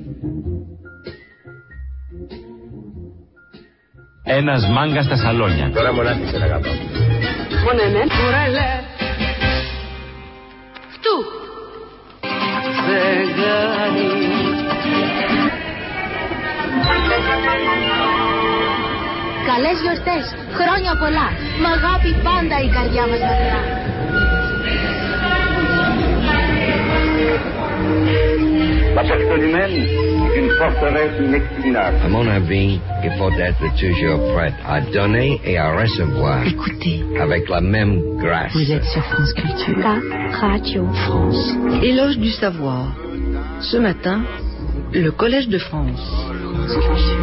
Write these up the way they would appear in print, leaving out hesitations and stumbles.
Ένας μάγκας στα σαλόνια. Τώρα μονάχη σε αγαπάω. Μόνο εμένα. Κουρέλε. Φτού. Φεγγάρι. Καλές γιορτές, χρόνια πολλά. Μ' αγάπη πάντα η καρδιά μας μακριά. La personne humaine est une forteresse inexpugnable. À mon avis, il faut être toujours prêt à donner et à recevoir. Écoutez. Avec la même grâce. Vous êtes sur France Culture. Radio France. Éloge du savoir. Ce matin, le Collège de France. France Culture.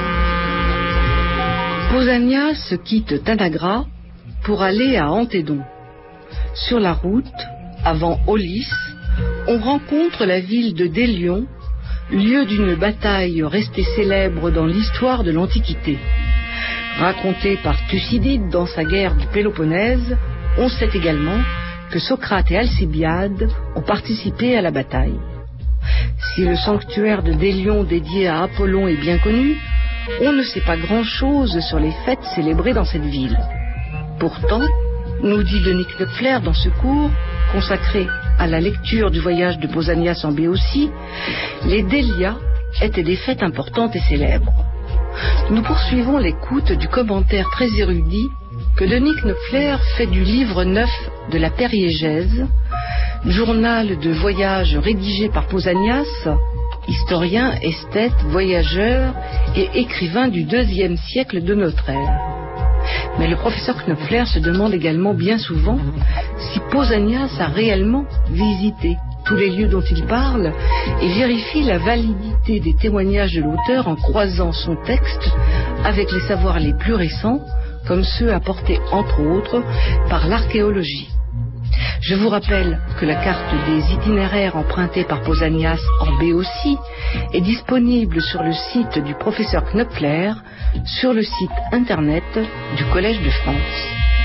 Pausanias quitte Tanagra pour aller à Antédon. Sur la route, avant Aulis, on rencontre la ville de Délion, lieu d'une bataille restée célèbre dans l'histoire de l'Antiquité. Racontée par Thucydide dans sa guerre du Péloponnèse, on sait également que Socrate et Alcibiade ont participé à la bataille. Si le sanctuaire de Délion dédié à Apollon est bien connu, on ne sait pas grand-chose sur les fêtes célébrées dans cette ville. Pourtant, nous dit Denis Knopfler dans ce cours, consacré à la lecture du voyage de Pausanias en Béotie, les Délias étaient des fêtes importantes et célèbres. Nous poursuivons l'écoute du commentaire très érudit que Denis Knopfler fait du livre 9 de la Périégèse, journal de voyage rédigé par Pausanias, historien, esthète, voyageur et écrivain du IIe siècle de notre ère. Mais le professeur Knopfler se demande également bien souvent si Pausanias a réellement visité tous les lieux dont il parle et vérifie la validité des témoignages de l'auteur en croisant son texte avec les savoirs les plus récents, comme ceux apportés entre autres par l'archéologie. Je vous rappelle que la carte des itinéraires empruntés par Pausanias en Béotie est disponible sur le site du professeur Knopfler, sur le site internet du Collège de France.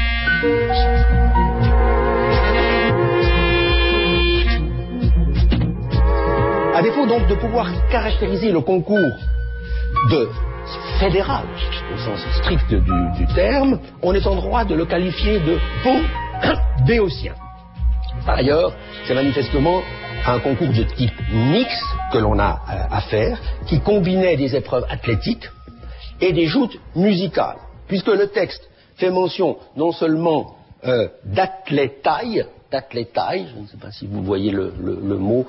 À défaut donc de pouvoir caractériser le concours de fédéral, au sens strict du terme, on est en droit de le qualifier de béotien. Par ailleurs, c'est manifestement un concours de type mixte que l'on a à faire, qui combinait des épreuves athlétiques et des joutes musicales, puisque le texte fait mention non seulement d'athlétaille, je ne sais pas si vous voyez le mot,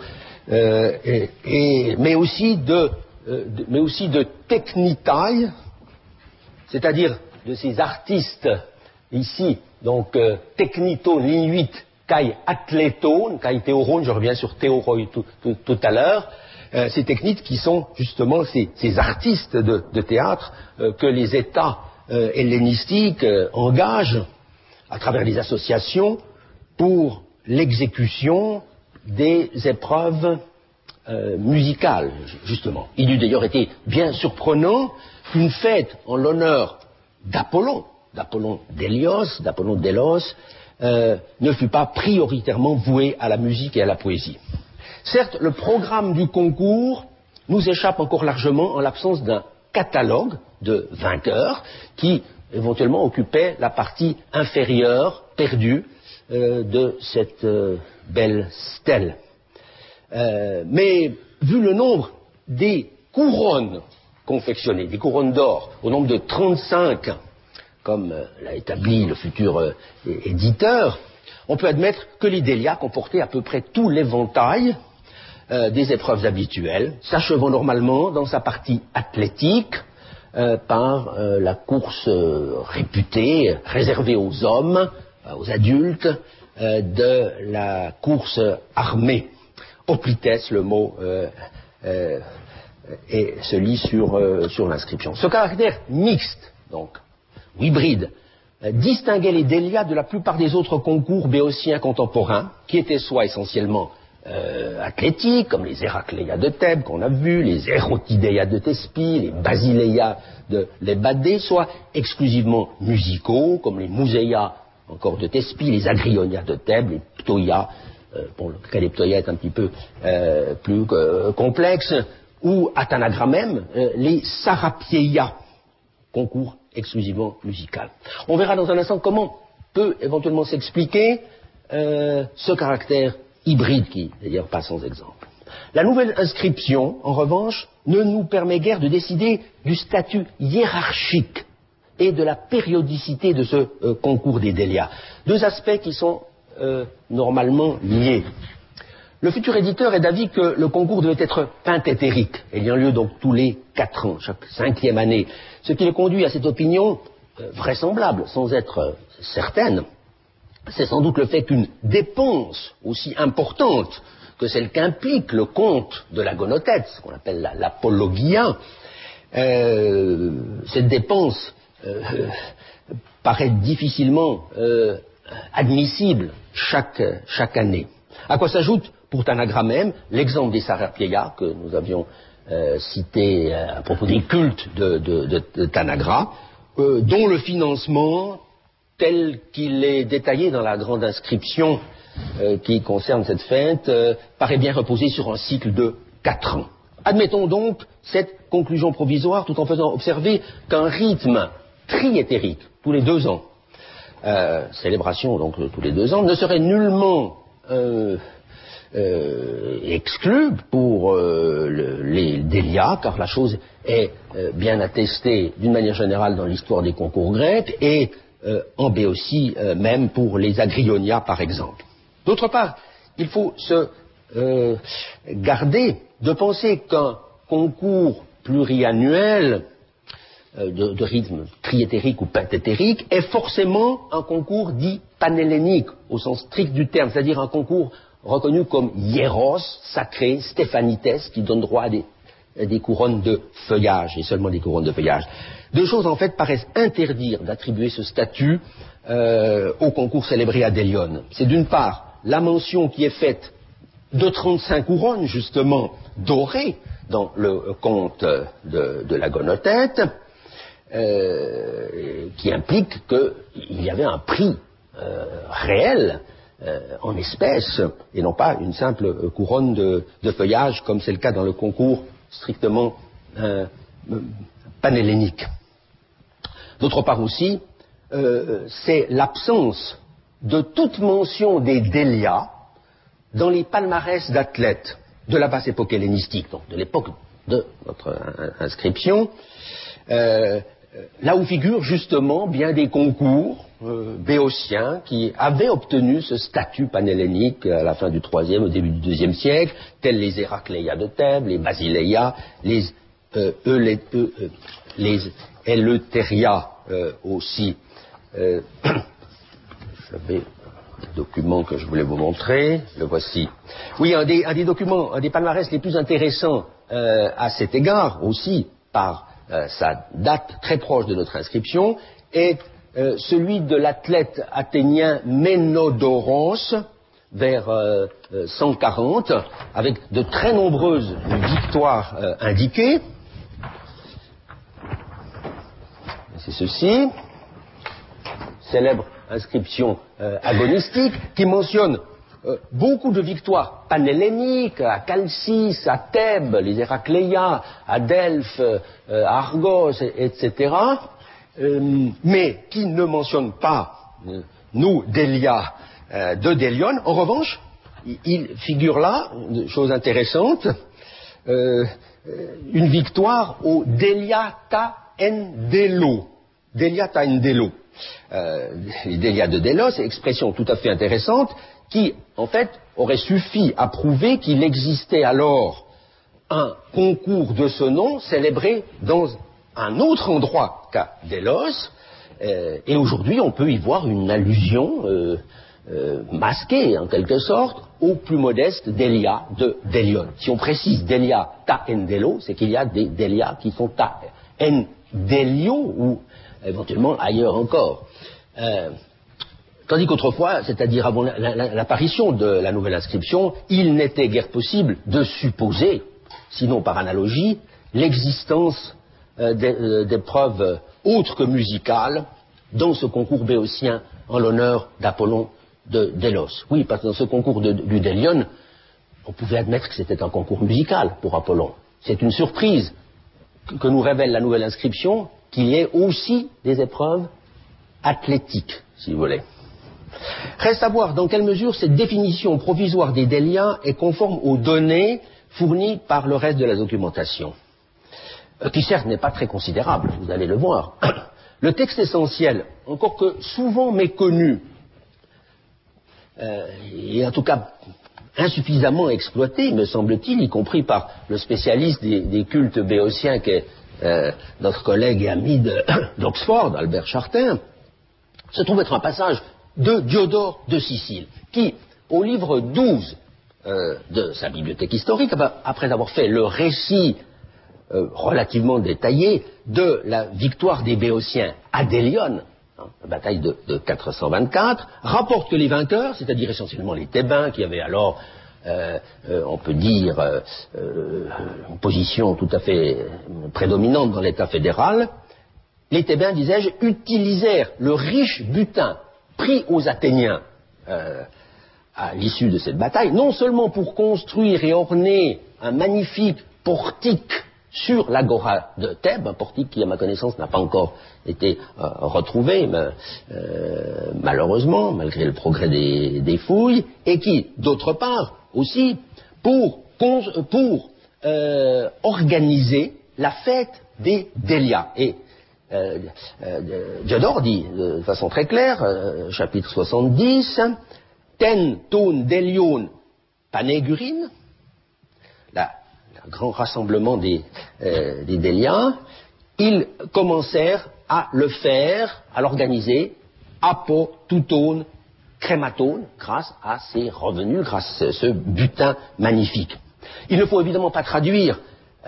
mais aussi de technitaille, c'est-à-dire de ces artistes ici, donc technito-linuit kai athlétone, kai théorone, je reviens sur théoroi tout à l'heure, ces techniques qui sont justement ces artistes de théâtre que les États hellénistiques engagent à travers les associations pour l'exécution des épreuves musicales, justement. Il eût d'ailleurs été bien surprenant qu'une fête en l'honneur d'Apollon Délios, d'Apollon Délos, ne fut pas prioritairement voué à la musique et à la poésie. Certes, le programme du concours nous échappe encore largement en l'absence d'un catalogue de vainqueurs qui éventuellement occupait la partie inférieure, perdue, de cette belle stèle. Mais vu le nombre des couronnes confectionnées, des couronnes d'or, au nombre de 35, comme l'a établi le futur éditeur, on peut admettre que les Délias comportaient à peu près tout l'éventail des épreuves habituelles, s'achevant normalement dans sa partie athlétique par la course réputée, réservée aux hommes, aux adultes, de la course armée. Oplites, le mot se lit sur l'inscription. Ce caractère mixte, donc, ou hybride, distinguait les Délias de la plupart des autres concours béotiens contemporains, qui étaient soit essentiellement athlétiques, comme les Héracléia de Thèbes qu'on a vus, les Hérotidéia de Thespie, les Basileia de l'Ébadé, soit exclusivement musicaux, comme les Muséia encore de Thespie, les Agrionia de Thèbes, les Ptoia, bon, le cas des Ptoia est un petit peu plus complexe, ou à Tanagra même, les Sarapieia, concours exclusivement musical. On verra dans un instant comment peut éventuellement s'expliquer ce caractère hybride qui, d'ailleurs, pas sans exemple. La nouvelle inscription, en revanche, ne nous permet guère de décider du statut hiérarchique et de la périodicité de ce concours des Délias. Deux aspects qui sont normalement liés. Le futur éditeur est d'avis que le concours devait être pentétérique, ayant lieu donc tous les 4 ans, chaque 5e année. Ce qui le conduit à cette opinion vraisemblable, sans être certaine, c'est sans doute le fait qu'une dépense aussi importante que celle qu'implique le conte de la gonothète, ce qu'on appelle l'apologia, cette dépense paraît difficilement admissible chaque année. À quoi s'ajoute, pour Tanagra même, l'exemple des Sarapieia que nous avions cité à propos des cultes de Tanagra, dont le financement, tel qu'il est détaillé dans la grande inscription qui concerne cette fête, paraît bien reposer sur un cycle de 4 ans. Admettons donc cette conclusion provisoire tout en faisant observer qu'un rythme triétérique, tous les 2 ans, célébration donc tous les 2 ans, ne serait nullement exclu pour les Délias, car la chose est bien attestée d'une manière générale dans l'histoire des concours grecs et en Béotie même pour les Agrionia par exemple. D'autre part, il faut se garder de penser qu'un concours pluriannuel de rythme triétérique ou pentétérique est forcément un concours dit panhellénique au sens strict du terme, c'est-à-dire un concours reconnu comme hieros, sacré, stéphanites, qui donne droit à des couronnes de feuillage, et seulement des couronnes de feuillage. Deux choses en fait paraissent interdire d'attribuer ce statut au concours célébré à Délione. C'est d'une part la mention qui est faite de 35 couronnes justement dorées dans le conte de la gonothète, qui implique qu'il y avait un prix réel en espèces et non pas une simple couronne de feuillage comme c'est le cas dans le concours strictement panhellénique. D'autre part aussi, c'est l'absence de toute mention des Délias dans les palmarès d'athlètes de la basse époque hellénistique, donc de l'époque de notre inscription, là où figurent justement bien des concours béotiens qui avaient obtenu ce statut panhellénique à la fin du IIIe, au début du IIe siècle, tels les Héracléia de Thèbes, les Basileia, les Eleutheria aussi. J'avais un document que je voulais vous montrer, le voici. Oui, un des documents, un des palmarès les plus intéressants à cet égard aussi, par sa date très proche de notre inscription, est celui de l'athlète athénien Ménodoros, vers 140, avec de très nombreuses victoires indiquées. C'est ceci, célèbre inscription agonistique, qui mentionne beaucoup de victoires panhelléniques à Chalcis, à Thèbes, les Héracléia, à Delphes, à Argos, etc., mais qui ne mentionne pas, nous, Délia de Délione. En revanche, il figure là, chose intéressante, une victoire au Délia ta Endelo. Délia ta Endelo. Les Délias de Délos, c'est une expression tout à fait intéressante qui, en fait, aurait suffi à prouver qu'il existait alors un concours de ce nom célébré dans un autre endroit qu'à Délos, et aujourd'hui on peut y voir une allusion masquée, en quelque sorte, au plus modeste Délia de Délione. Si on précise Délia ta Endelo, c'est qu'il y a des Délias qui sont ta Endelio, ou éventuellement ailleurs encore. Tandis qu'autrefois, c'est-à-dire avant l'apparition de la nouvelle inscription, il n'était guère possible de supposer, sinon par analogie, l'existence d'épreuves autres que musicales dans ce concours béotien en l'honneur d'Apollon de Délos. Oui, parce que dans ce concours du Délione, on pouvait admettre que c'était un concours musical pour Apollon. c'est une surprise que nous révèle la nouvelle inscription qu'il y ait aussi des épreuves athlétiques, si vous voulez. Reste à voir dans quelle mesure cette définition provisoire des délias est conforme aux données fournies par le reste de la documentation, qui certes n'est pas très considérable, vous allez le voir. Le texte essentiel, encore que souvent méconnu, et en tout cas insuffisamment exploité, me semble-t-il, y compris par le spécialiste des cultes béotiens qu'est notre collègue et ami d'Oxford, Albert Chartin, se trouve être un passage de Diodore de Sicile, qui, au livre 12 de sa bibliothèque historique, après avoir fait le récit relativement détaillé de la victoire des Béotiens à Délione, la bataille de 424, rapporte que les vainqueurs, c'est-à-dire essentiellement les Thébains, qui avaient alors, on peut dire, une position tout à fait prédominante dans l'État fédéral, les Thébains, disais-je, utilisèrent le riche butin pris aux Athéniens à l'issue de cette bataille, non seulement pour construire et orner un magnifique portique sur l'agora de Thèbes, un portique qui, à ma connaissance, n'a pas encore été retrouvé, mais, malheureusement, malgré le progrès des fouilles, et qui, d'autre part, aussi, pour organiser la fête des Délias. Et Diodore dit de façon très claire, chapitre 70, ten ton délion panégurine, le grand rassemblement des Déliens, ils commencèrent à le faire, à l'organiser, apo toutone crématone, grâce à ces revenus, grâce à ce butin magnifique. Il ne faut évidemment pas traduire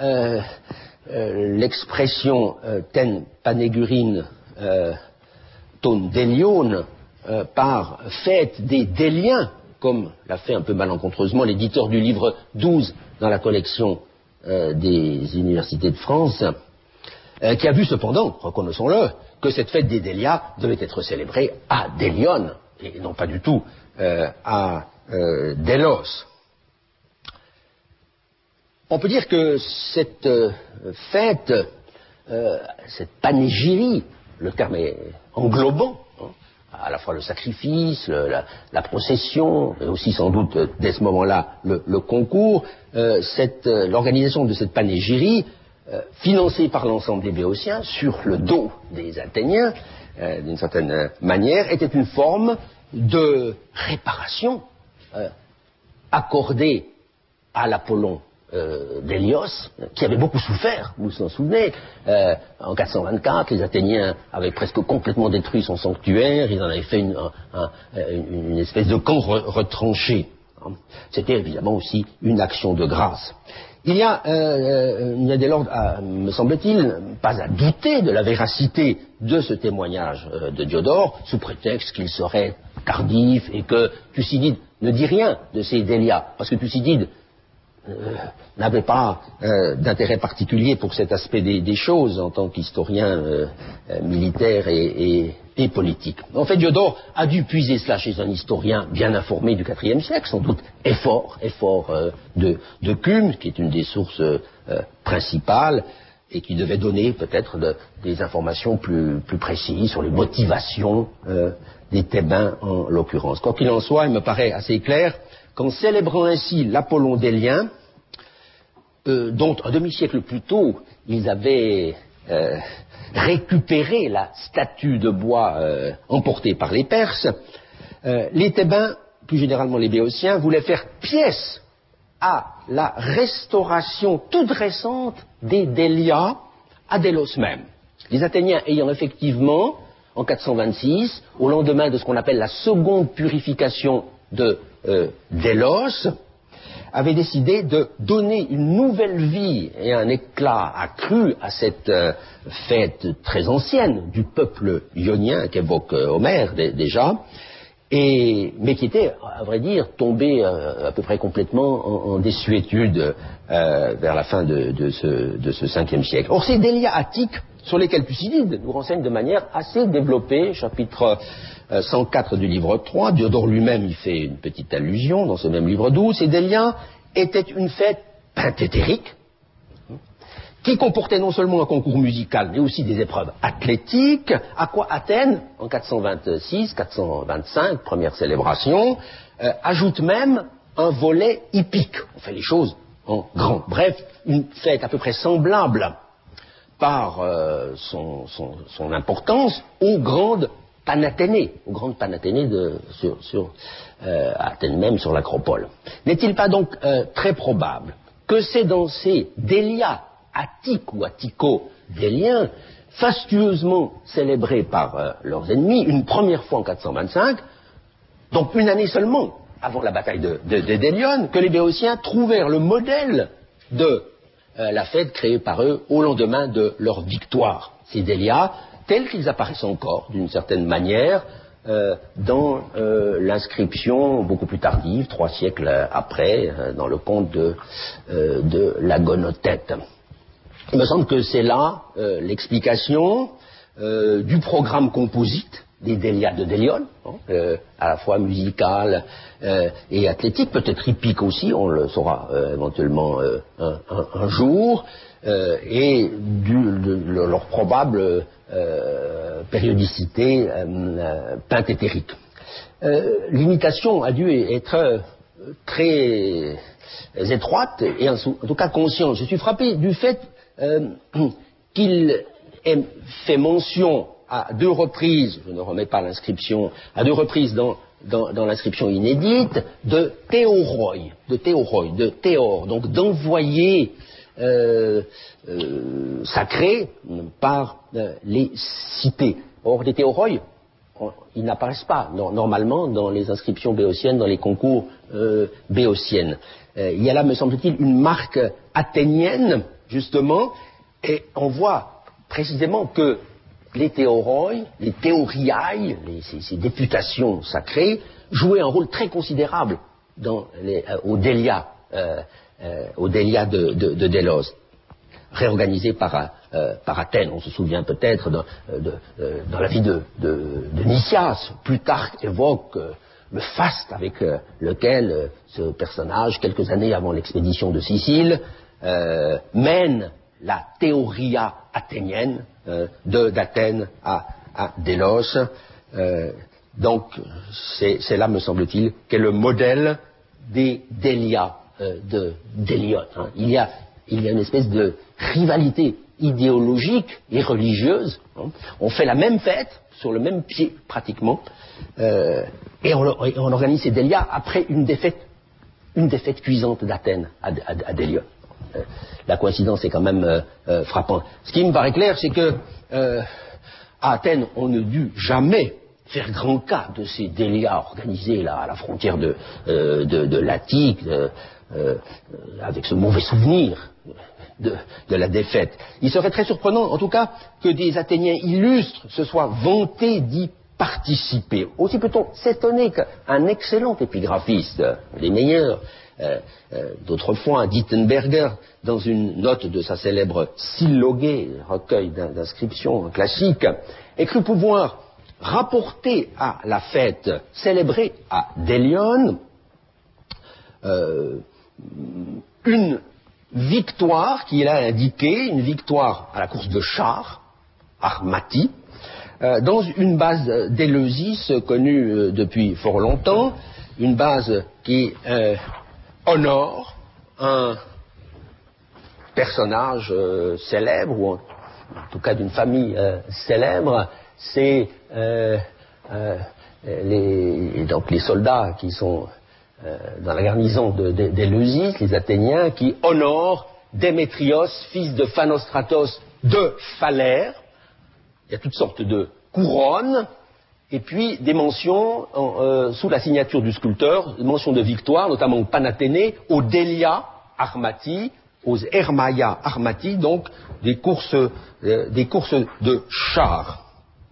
l'expression ten panégurine ton délion par fête des Déliens, comme l'a fait un peu malencontreusement l'éditeur du livre 12 dans la collection des universités de France, qui a vu cependant, reconnaissons-le, que cette fête des Délias devait être célébrée à Délione, et non pas du tout à Délos. On peut dire que cette fête, cette panégyrie, le terme est englobant, à la fois le sacrifice, la procession, et aussi sans doute dès ce moment-là le concours, l'organisation de cette panégyrie, financée par l'ensemble des Béotiens, sur le dos des Athéniens, d'une certaine manière, était une forme de réparation accordée à l'Apollon d'Hélios, qui avait beaucoup souffert, vous vous en souvenez. En 424, les Athéniens avaient presque complètement détruit son sanctuaire, ils en avaient fait une espèce de camp retranché. C'était évidemment aussi une action de grâce. Il y a dès lors, me semble-t-il, pas à douter de la véracité de ce témoignage de Diodore, sous prétexte qu'il serait tardif et que Thucydide ne dit rien de ces Délias, parce que Thucydide n'avait pas d'intérêt particulier pour cet aspect des choses en tant qu'historien militaire et politique. En fait, Diodore a dû puiser cela chez un historien bien informé du IVe siècle, sans doute Éphore de Cumes, qui est une des sources principales et qui devait donner peut-être des informations plus précises sur les motivations des Thébains en l'occurrence. Quoi qu'il en soit, il me paraît assez clair qu'en célébrant ainsi l'Apollon délien, dont un demi-siècle plus tôt, ils avaient récupéré la statue de bois emportée par les Perses, les Thébains, plus généralement les Béotiens, voulaient faire pièce à la restauration toute récente des Délias à Délos même. Les Athéniens ayant effectivement, en 426, au lendemain de ce qu'on appelle la seconde purification de Délos, avait décidé de donner une nouvelle vie et un éclat accru à cette fête très ancienne du peuple ionien qu'évoque Homère déjà, mais qui était, à vrai dire, tombé à peu près complètement en désuétude vers la fin de ce 5e siècle. Or, ces Délias attiques sur lesquels Thucydide nous renseigne de manière assez développée, chapitre 104 du livre 3, Diodore lui-même y fait une petite allusion dans ce même livre 12, ces Délias étaient une fête penthétérique, qui comportait non seulement un concours musical, mais aussi des épreuves athlétiques, à quoi Athènes, en 426-425, première célébration, ajoute même un volet hippique. On fait les choses en grand. Bref, une fête à peu près semblable par son importance aux grandes Panathénées, sur Athènes même, sur l'Acropole. N'est-il pas donc très probable que c'est dans ces délias attiques ou attico-déliens, fastueusement célébrés par leurs ennemis, une première fois en 425, donc une année seulement avant la bataille de Délione, que les Béotiens trouvèrent le modèle de la fête créée par eux au lendemain de leur victoire. Ces délias, tels qu'ils apparaissent encore, d'une certaine manière, dans l'inscription beaucoup plus tardive, 3 siècles après, dans le conte de la Gonothète. Il me semble que c'est là l'explication du programme composite des délias de Délione, à la fois musical et athlétique, peut-être hippique aussi, on le saura éventuellement un jour, et de leur probable périodicité penthétérique. L'imitation a dû être très étroite et en tout cas consciente. Je suis frappé du fait qu'il ait fait mention à 2 reprises, je ne remets pas l'inscription, à 2 reprises dans l'inscription inédite, de théoroi, de théor, donc d'envoyer sacrés par les cités. Or, les théoroi, ils n'apparaissent pas normalement dans les inscriptions béotiennes, dans les concours béotiennes. Il y a là, me semble-t-il, une marque athénienne, justement, et on voit précisément que les théoroi, les théoriae, ces députations sacrées, jouaient un rôle très considérable au Délia de Délos, réorganisé par Athènes. On se souvient peut-être dans la vie de Nicias. Plutarque évoque le faste avec lequel ce personnage, quelques années avant l'expédition de Sicile, mène la théoria athénienne d'Athènes à Délos. Donc c'est là, me semble-t-il, qu'est le modèle des délias de Délione. Il y a une espèce de rivalité idéologique et religieuse. On fait la même fête, sur le même pied pratiquement, et on organise ces délias après une défaite cuisante d'Athènes à Délione. La coïncidence est quand même frappante. Ce qui me paraît clair, c'est que à Athènes, on ne dut jamais faire grand cas de ces délias organisés là à la frontière de l'Attique, avec ce mauvais souvenir de la défaite. Il serait très surprenant, en tout cas, que des Athéniens illustres se soient vantés d'y participer. Aussi peut-on s'étonner qu'un excellent épigraphiste, les meilleurs d'autrefois, Dittenberger, dans une note de sa célèbre Sylloguée, recueil d'inscriptions classiques, ait cru pouvoir rapporter à la fête célébrée à Délione une victoire qu'il a indiquée, une victoire à la course de chars, Armati, dans une base d'Éleusis connue depuis fort longtemps, une base qui honore un personnage célèbre, ou en tout cas d'une famille célèbre. C'est donc les soldats qui sont dans la garnison d'Éleusis, les Athéniens, qui honorent Démétrios, fils de Phanostratos de Phalère. Il y a toutes sortes de couronnes, et puis des mentions sous la signature du sculpteur, des mentions de victoire, notamment aux Panathénées, aux Délia Armati, aux Hermaia Armati, donc des courses de chars.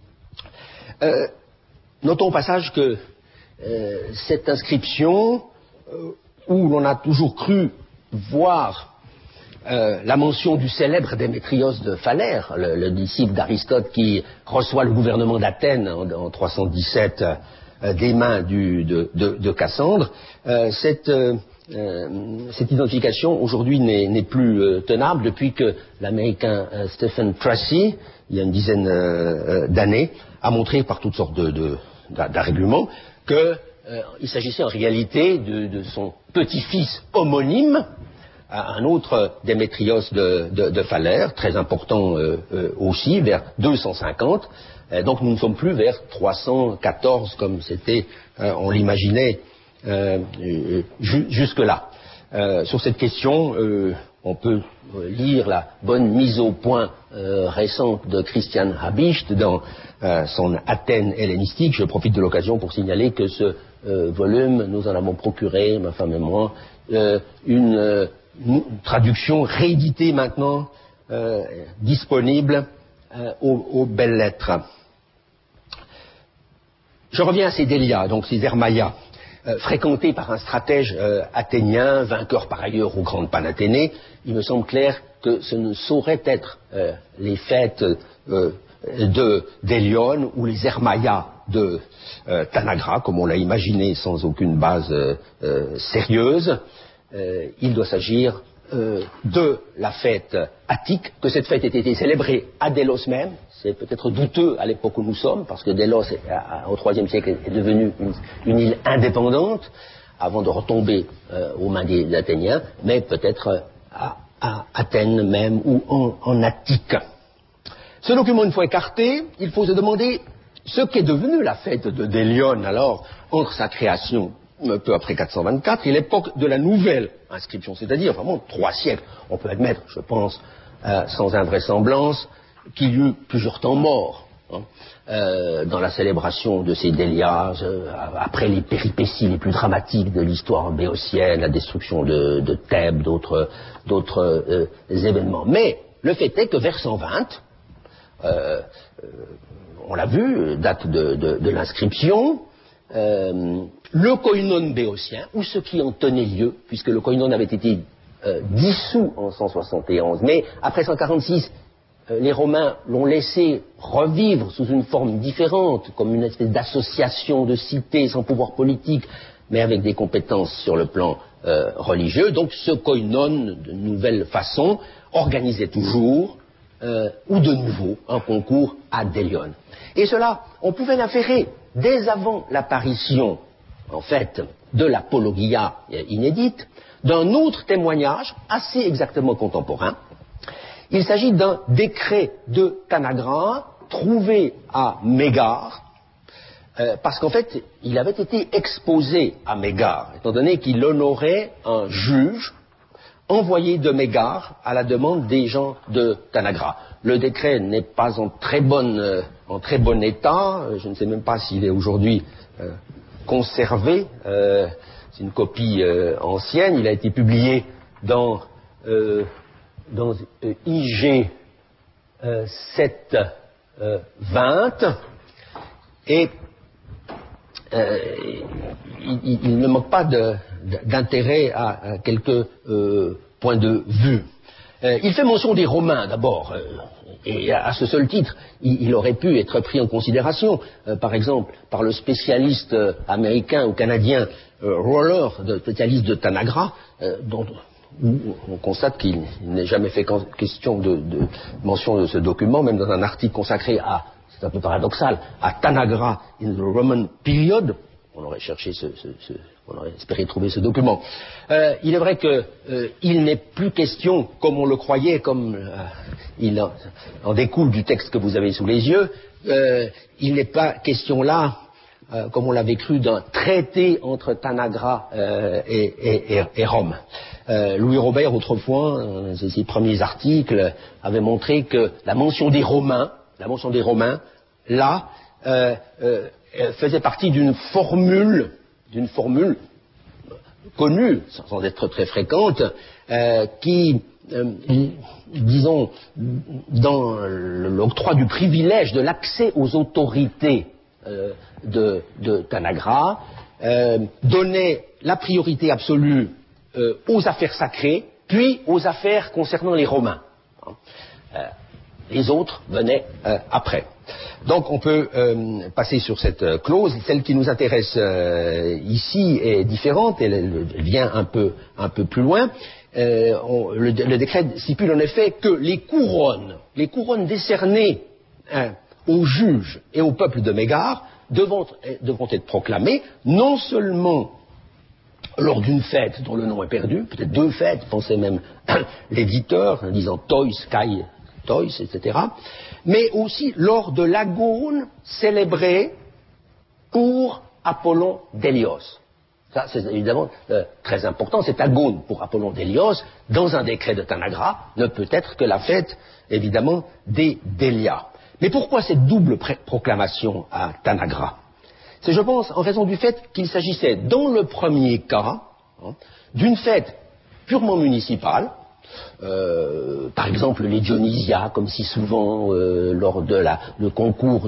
Notons au passage que cette inscription, où l'on a toujours cru voir la mention du célèbre Démétrios de Phalère, le disciple d'Aristote qui reçoit le gouvernement d'Athènes en 317 des mains de Cassandre, cette cette identification aujourd'hui n'est plus tenable depuis que l'Américain Stephen Tracy, il y a une dizaine d'années, a montré par toutes sortes d'arguments qu'il s'agissait en réalité de son petit-fils homonyme, un autre Démétrios de Phalère, très important aussi, vers 250. Donc nous ne sommes plus vers 314 comme c'était, on l'imaginait jusque-là. Sur cette question, on peut lire la bonne mise au point récente de Christian Habicht dans son Athènes hellénistique. Je profite de l'occasion pour signaler que ce volume, nous en avons procuré, ma femme et moi, une traduction rééditée maintenant, disponible aux belles lettres. Je reviens à ces Délias, donc ces Hermaïas, fréquentés par un stratège athénien, vainqueur par ailleurs aux grandes Panathénées. Il me semble clair que ce ne saurait être les fêtes d'Hélione ou les Hermaïas de Tanagra, comme on l'a imaginé sans aucune base sérieuse. Il doit s'agir de la fête attique, que cette fête ait été célébrée à Délos même. C'est peut-être douteux à l'époque où nous sommes, parce que Délos, au IIIe siècle, est devenue une île indépendante, avant de retomber aux mains des Athéniens, mais peut-être à Athènes même, ou en Attique. Ce document, une fois écarté, il faut se demander ce qu'est devenu la fête de Délione, alors, entre sa création peu après 424, et l'époque de la nouvelle inscription, c'est-à-dire vraiment 3 siècles. On peut admettre, je pense, sans invraisemblance, qu'il y eut plusieurs temps morts dans la célébration de ces Délias, après les péripéties les plus dramatiques de l'histoire béotienne, la destruction de Thèbes, d'autres événements. Mais le fait est que vers 120, on l'a vu, date de l'inscription, le koinon béotien, ou ce qui en tenait lieu, puisque le koinon avait été dissous en 171, mais après 146, les Romains l'ont laissé revivre sous une forme différente, comme une espèce d'association de cités sans pouvoir politique, mais avec des compétences sur le plan religieux. Donc ce koinon, de nouvelle façon, organisait toujours, ou de nouveau, un concours à Délione. Et cela, on pouvait l'inférer dès avant l'apparition, en fait, de l'apologia inédite, d'un autre témoignage assez exactement contemporain. Il s'agit d'un décret de Tanagra trouvé à Mégare, parce qu'en fait, il avait été exposé à Mégare, étant donné qu'il honorait un juge envoyé de Mégare à la demande des gens de Tanagra. Le décret n'est pas en très bon état, je ne sais même pas s'il est aujourd'hui conservé, c'est une copie ancienne, il a été publié dans IG 720 et il ne manque pas d'intérêt à quelques points de vue. Il fait mention des Romains d'abord, et à ce seul titre, il aurait pu être pris en considération, par exemple, par le spécialiste américain ou canadien Roller, spécialiste de Tanagra, dont on constate qu'il n'est jamais fait question de mention de ce document, même dans un article consacré à, c'est un peu paradoxal, à Tanagra in the Roman period. On aurait cherché on aurait espéré trouver ce document. Il est vrai qu'il n'est plus question, comme on le croyait, comme il en découle du texte que vous avez sous les yeux, il n'est pas question là, comme on l'avait cru, d'un traité entre Tanagra et Rome. Louis Robert, autrefois, dans ses premiers articles, avait montré que la mention des Romains, là, faisait partie d'une formule connue, sans être très fréquente, qui, disons, dans l'octroi du privilège de l'accès aux autorités de Tanagra, donnait la priorité absolue aux affaires sacrées, puis aux affaires concernant les Romains. Les autres venaient après. Donc on peut passer sur cette clause. Celle qui nous intéresse ici est différente, elle vient un peu plus loin. Le décret stipule en effet que les couronnes décernées aux juges et au peuple de Mégare devront être proclamées non seulement lors d'une fête dont le nom est perdu, peut-être 2 fêtes, pensait même l'éditeur, en disant Tois, Kai, Tois, etc., mais aussi lors de l'agone célébrée pour Apollon d'Hélios. Ça, c'est évidemment très important. Cet agone pour Apollon d'Hélios, dans un décret de Tanagra, ne peut être que la fête, évidemment, des Délias. Mais pourquoi cette double proclamation à Tanagra? C'est, je pense, en raison du fait qu'il s'agissait, dans le premier cas, d'une fête purement municipale, par exemple les Dionysia, comme si souvent lors de le concours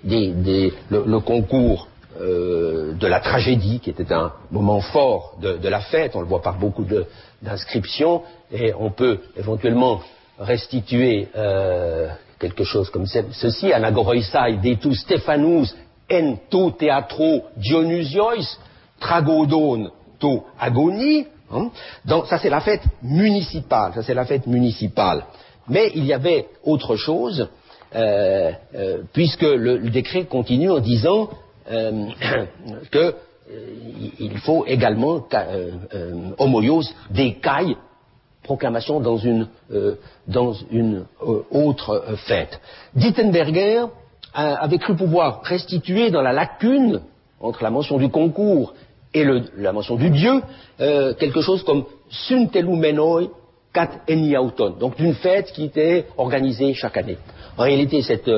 de la tragédie, qui était un moment fort de la fête, on le voit par beaucoup d'inscriptions, et on peut éventuellement restituer quelque chose comme ceci: Anagoroisai detu Stephanus en to theatro Dionysiois tragodon to agoni. Donc ça c'est la fête municipale, Mais il y avait autre chose, puisque le décret continue en disant que il faut également homoios des kai, proclamation dans une autre fête. Dittenberger avait cru pouvoir restituer dans la lacune entre la mention du concours et la mention du dieu quelque chose comme suntelumenoi kat eniauton, donc d'une fête qui était organisée chaque année. En réalité, cette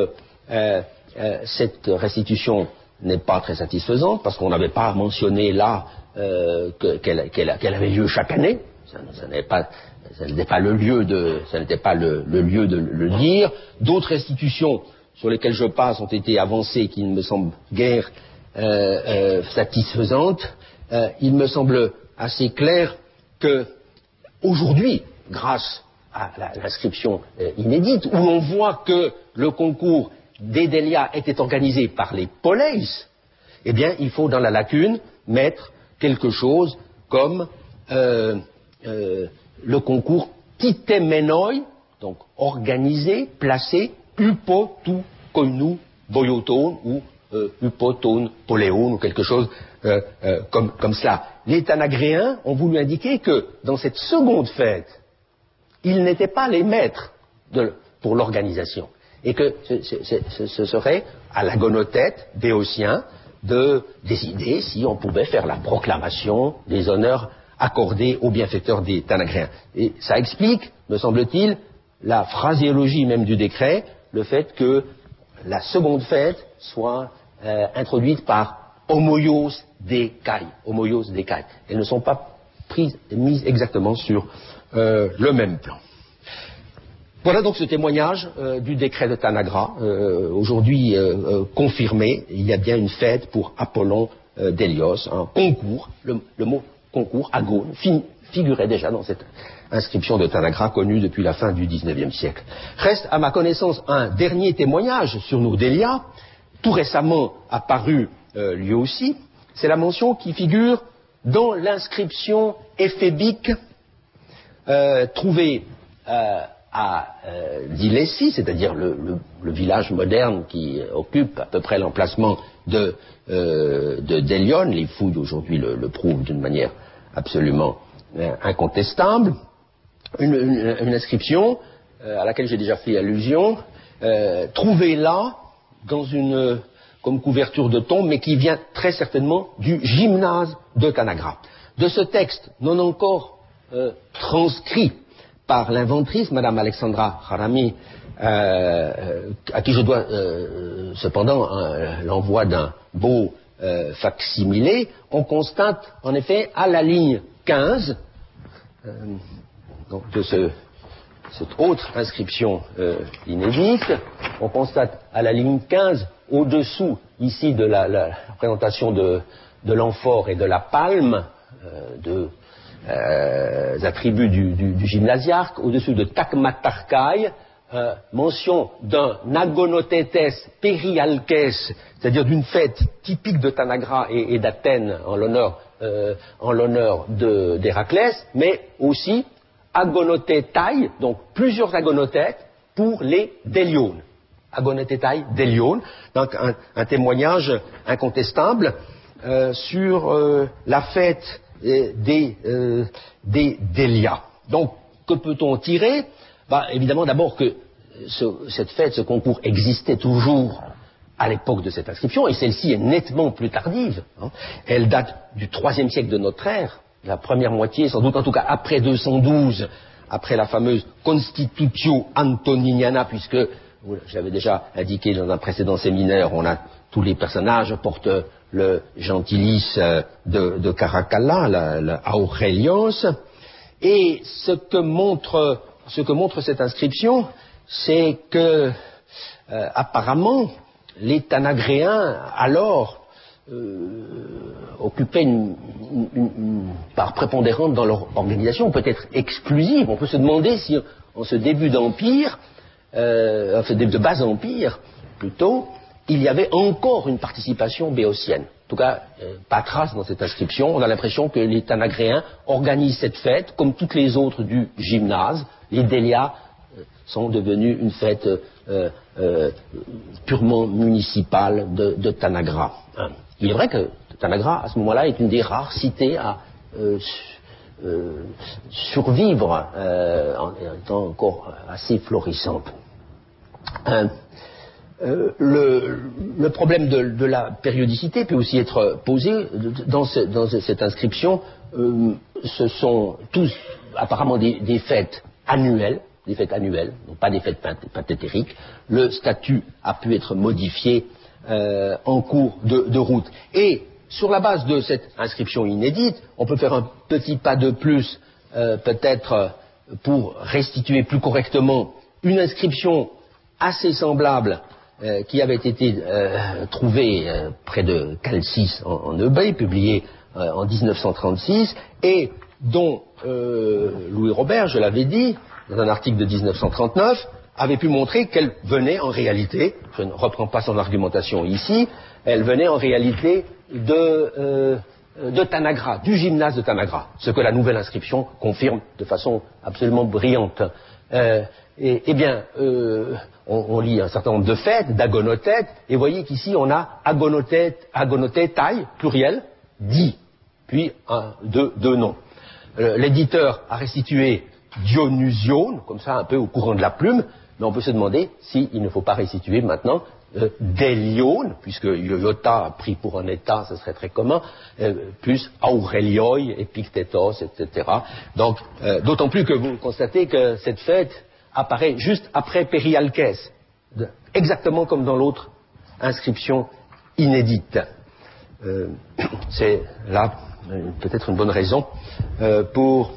restitution n'est pas très satisfaisante, parce qu'on n'avait pas mentionné là qu'elle avait lieu chaque année. Ça n'était pas le lieu de le dire. D'autres restitutions sur lesquelles je passe ont été avancées qui ne me semblent guère satisfaisantes. Il me semble assez clair que aujourd'hui, grâce à l'inscription inédite, où l'on voit que le concours des Délias était organisé par les Poleis, eh bien, il faut dans la lacune mettre quelque chose comme le concours titemenoi, donc organisé, placé, upo tu koinu boyoton, ou upoton poléon, ou quelque chose comme cela. Les Tanagréens ont voulu indiquer que dans cette seconde fête, ils n'étaient pas les maîtres pour l'organisation, et que ce serait à l'agonothète béotien de décider si on pouvait faire la proclamation des honneurs accordés aux bienfaiteurs des Tanagréens. Et ça explique, me semble-t-il, la phraséologie même du décret, le fait que la seconde fête soit introduite par homoios des kai. Elles ne sont pas mises exactement sur le même plan. Voilà donc ce témoignage du décret de Tanagra, aujourd'hui confirmé. Il y a bien une fête pour Apollon d'Hélios, un concours. Le mot concours, agone, figurait déjà dans cette inscription de Tanagra connue depuis la fin du XIXe siècle. Reste à ma connaissance un dernier témoignage sur nos Délias, tout récemment apparu lui aussi. C'est la mention qui figure dans l'inscription éphébique trouvée à Dilessi, c'est-à-dire le village moderne qui occupe à peu près l'emplacement de Délion. Les fouilles aujourd'hui le prouvent d'une manière absolument incontestable. Une inscription à laquelle j'ai déjà fait allusion, trouvée là dans comme couverture de tombe, mais qui vient très certainement du gymnase de Tanagra. De ce texte non encore transcrit par l'inventrice, Madame Alexandra Harami, à qui je dois cependant l'envoi d'un beau fac-similé, on constate en effet à la ligne 15 donc de cette autre inscription inédite, on constate à la ligne 15, au-dessous ici de la représentation de l'amphore et de la palme, attributs du gymnasiarque, au-dessus de Takmatarkai, mention d'un agonothetes perialkes, c'est-à-dire d'une fête typique de Tanagra et d'Athènes en l'honneur d'Héraclès, mais aussi agonothetai, donc plusieurs agonothètes pour les Déliones. Agonothetai, Déliones, donc un témoignage incontestable sur la fête des Délias. Donc, que peut-on tirer? Évidemment, d'abord que cette fête, ce concours existait toujours à l'époque de cette inscription, et celle-ci est nettement plus tardive. Elle date du IIIe siècle de notre ère, la première moitié, sans doute en tout cas après 212, après la fameuse Constitutio Antoniniana, puisque, j'avais déjà indiqué dans un précédent séminaire, on a tous les personnages portent le gentilis de Caracalla, le Aurelios, et ce que montre cette inscription, c'est que apparemment les Tanagréens alors occupaient une part prépondérante dans leur organisation, peut-être exclusive. On peut se demander si en ce début d'empire, en ce début de bas empire plutôt, il y avait encore une participation béotienne. En tout cas, pas trace dans cette inscription. On a l'impression que les Tanagréens organisent cette fête comme toutes les autres du gymnase. Les Délias sont devenus une fête purement municipale de Tanagra. Il est vrai que Tanagra, à ce moment-là, est une des rares cités à survivre en étant encore assez florissante. Le problème de la périodicité peut aussi être posé dans cette inscription. Ce sont tous apparemment des fêtes annuelles, donc pas des fêtes pentatériques. Le statut a pu être modifié en cours de route. Et sur la base de cette inscription inédite, on peut faire un petit pas de plus, peut-être pour restituer plus correctement une inscription assez semblable qui avait été trouvée près de Chalcis en Eubée, publiée en 1936, et dont Louis Robert, je l'avais dit, dans un article de 1939, avait pu montrer qu'elle venait en réalité, je ne reprends pas son argumentation ici, elle venait en réalité de Tanagra, du gymnase de Tanagra, ce que la nouvelle inscription confirme de façon absolument brillante. On lit un certain nombre de fêtes, d'agonothètes, et vous voyez qu'ici on a agonothètai, pluriel, dit, puis deux noms. L'éditeur a restitué Dionysion, comme ça un peu au courant de la plume, mais on peut se demander s'il ne faut pas restituer maintenant Délione, puisque le iota pris pour un état, ce serait très commun, plus Aurelioi, Epictétos, etc. Donc, d'autant plus que vous constatez que cette fête apparaît juste après Perialkes, exactement comme dans l'autre inscription inédite. C'est là peut-être une bonne raison pour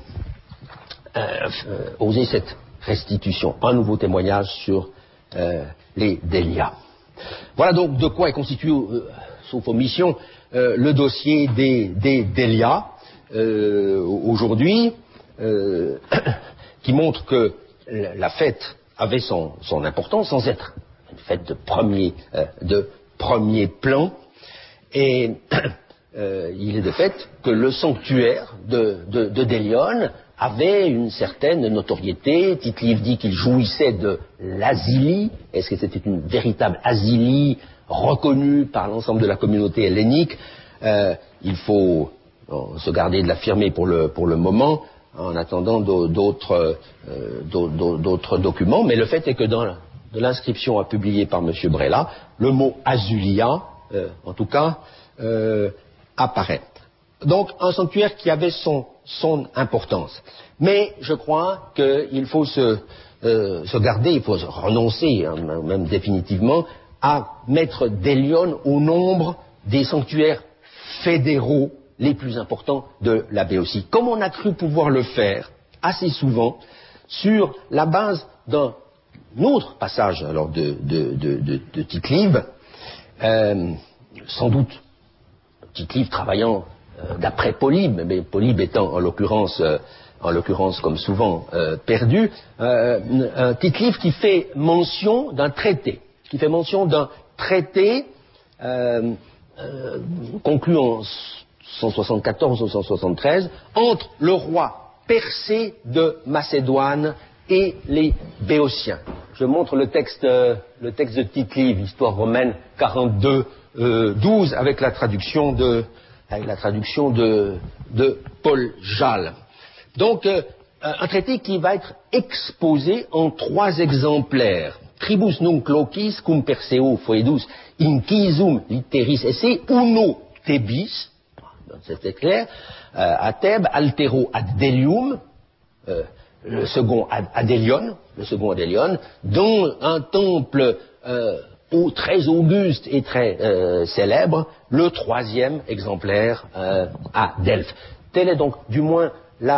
oser cette restitution, un nouveau témoignage sur les Délias. Voilà donc de quoi est constitué, sauf omission, le dossier des Délias aujourd'hui, qui montre que la fête avait son importance sans être une fête de premier plan, et il est de fait que le sanctuaire de Délione avait une certaine notoriété. Tite-Live dit qu'il jouissait de l'asilie. Est-ce que c'était une véritable asilie reconnue par l'ensemble de la communauté hellénique? Il faut se garder de l'affirmer pour le moment, en attendant d'autres documents. Mais le fait est que dans de l'inscription publiée par M. Brella, le mot Azulia, en tout cas, apparaît. Donc un sanctuaire qui avait son importance. Mais je crois qu'il faut se garder, il faut renoncer, même définitivement, à mettre Délione au nombre des sanctuaires fédéraux les plus importants de la Béotie, comme on a cru pouvoir le faire assez souvent sur la base d'un autre passage alors de Tite-Live, sans doute Tite-Live travaillant d'après Polybe, mais Polybe étant en l'occurrence en l'occurrence comme souvent perdu, un petit livre qui fait mention d'un traité, conclu en 174 ou 173 entre le roi Persée de Macédoine et les Béotiens. Je montre le texte de Tite-Live, Histoire romaine 42-12, avec la traduction de Paul Jal. Donc, un traité qui va être exposé en 3 exemplaires. Tribus nunc locis cum Perseo foedus incisum litteris esse uno Thebis, c'était clair, à Thèbes, altero ad Delium, le second ad Délion, dans un temple très auguste et très célèbre, le 3e exemplaire à Delphes. Tel est donc du moins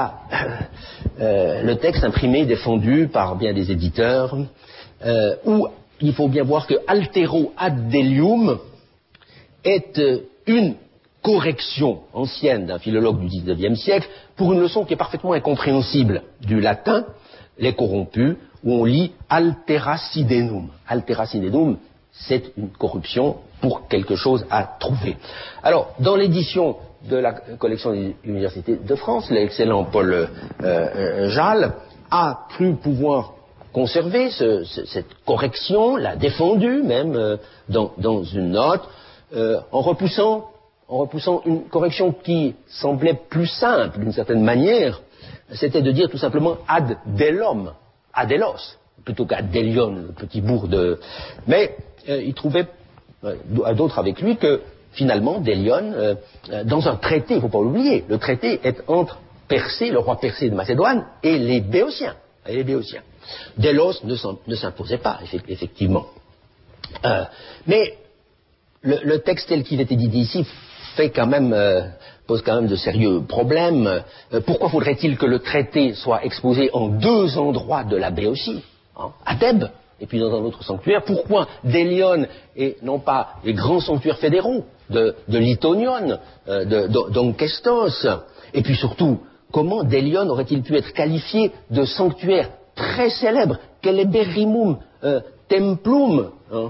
le texte imprimé, défendu par bien des éditeurs, où il faut bien voir que altero ad Delium est une correction ancienne d'un philologue du XIXe siècle pour une leçon qui est parfaitement incompréhensible du latin, les corrompus, où on lit altera sidenum. Altera sidenum, c'est une corruption pour quelque chose à trouver. Alors, dans l'édition de la collection des universités de France, l'excellent Paul Jal a cru pouvoir conserver cette correction, l'a défendue même dans une note, en repoussant une correction qui semblait plus simple d'une certaine manière, c'était de dire tout simplement ad delom, adelos, plutôt qu'ad delion, le petit bourg de... Mais il trouvait, d'autres avec lui, que finalement, Délion, dans un traité, il ne faut pas l'oublier, le traité est entre Persée, le roi Persée de Macédoine, et les Béotiens. Délos ne s'imposait pas, effectivement. Mais le texte tel qu'il était dit ici pose quand même de sérieux problèmes. Pourquoi faudrait-il que le traité soit exposé en 2 endroits de la Béotie, à Thèbes, et puis dans un autre sanctuaire? Pourquoi Délion et non pas les grands sanctuaires fédéraux de Litonion, d'Onchestos? Et puis surtout, comment Délion aurait-il pu être qualifié de sanctuaire très célèbre, Celeberrimum Templum,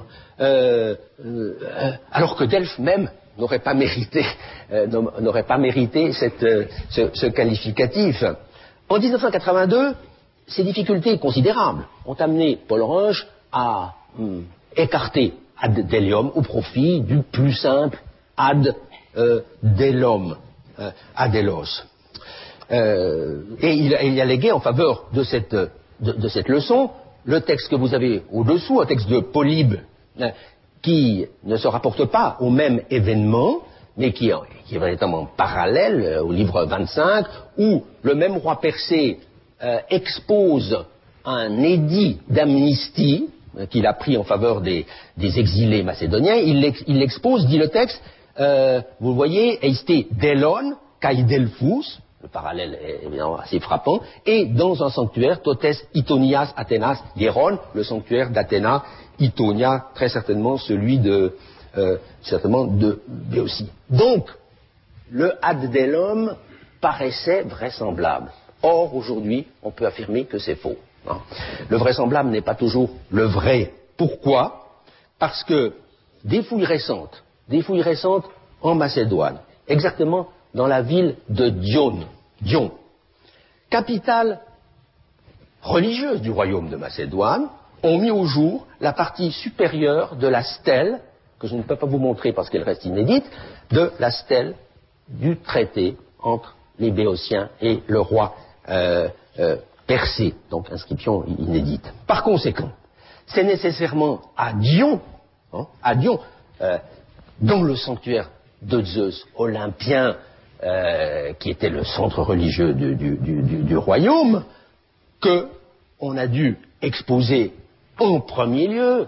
alors que Delphes même n'aurait pas mérité ce qualificatif. En 1982, ces difficultés considérables ont amené Paul Reusch à écarter ad Delium au profit du plus simple ad Delom, adelos. Et il a légué en faveur de cette leçon le texte que vous avez au-dessous, un texte de Polybe, qui ne se rapporte pas au même événement, mais qui est véritablement parallèle au livre 25, où le même roi Persée expose un édit d'amnistie qu'il a pris en faveur des exilés macédoniens. Il l'expose, dit le texte, vous voyez, eiste delon kai delphus, le parallèle est évidemment assez frappant, et dans un sanctuaire, totes Itonias Athénas Géron, le sanctuaire d'Athéna, Itonia, très certainement celui de Béotie. Donc, le ad delum paraissait vraisemblable. Or, aujourd'hui, on peut affirmer que c'est faux. Le vraisemblable n'est pas toujours le vrai. Pourquoi? Parce que des fouilles récentes en Macédoine, exactement dans la ville de Dion, capitale religieuse du royaume de Macédoine, ont mis au jour la partie supérieure de la stèle, que je ne peux pas vous montrer parce qu'elle reste inédite, de la stèle du traité entre les Béotiens et le roi Persée, donc inscription inédite. Par conséquent, c'est nécessairement à Dion, dans le sanctuaire de Zeus olympien, qui était le centre religieux du royaume, qu'on a dû exposer en premier lieu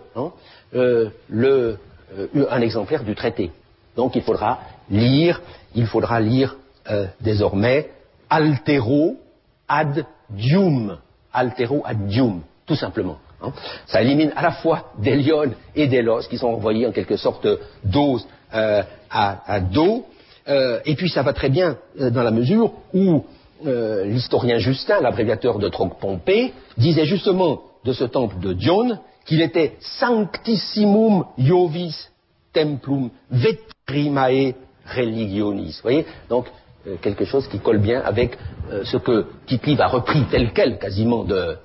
un exemplaire du traité. Donc il faudra lire désormais altero ad dium, tout simplement. Ça élimine à la fois Délion et Délos, qui sont envoyés en quelque sorte d'os à dos, et puis ça va très bien dans la mesure où l'historien Justin, l'abréviateur de Troc-Pompée, disait justement de ce temple de Dione qu'il était sanctissimum Iovis templum vetrimae religionis. Vous voyez, donc quelque chose qui colle bien avec ce que Tite-Live a repris tel quel, quasiment de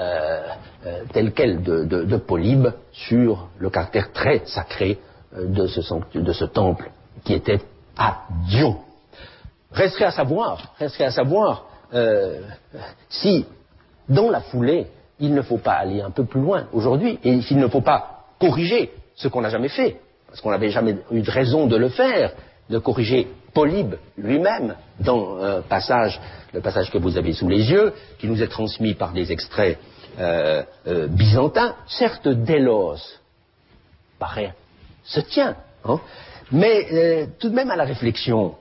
Polybe, sur le caractère très sacré de ce temple qui était à Dion. Resterait à savoir si, dans la foulée, il ne faut pas aller un peu plus loin aujourd'hui, et s'il ne faut pas corriger ce qu'on n'a jamais fait, parce qu'on n'avait jamais eu de raison de le faire, de corriger Polybe lui-même dans le passage que vous avez sous les yeux, qui nous est transmis par des extraits byzantins. Certes, Délos se tient, hein, mais tout de même à la réflexion,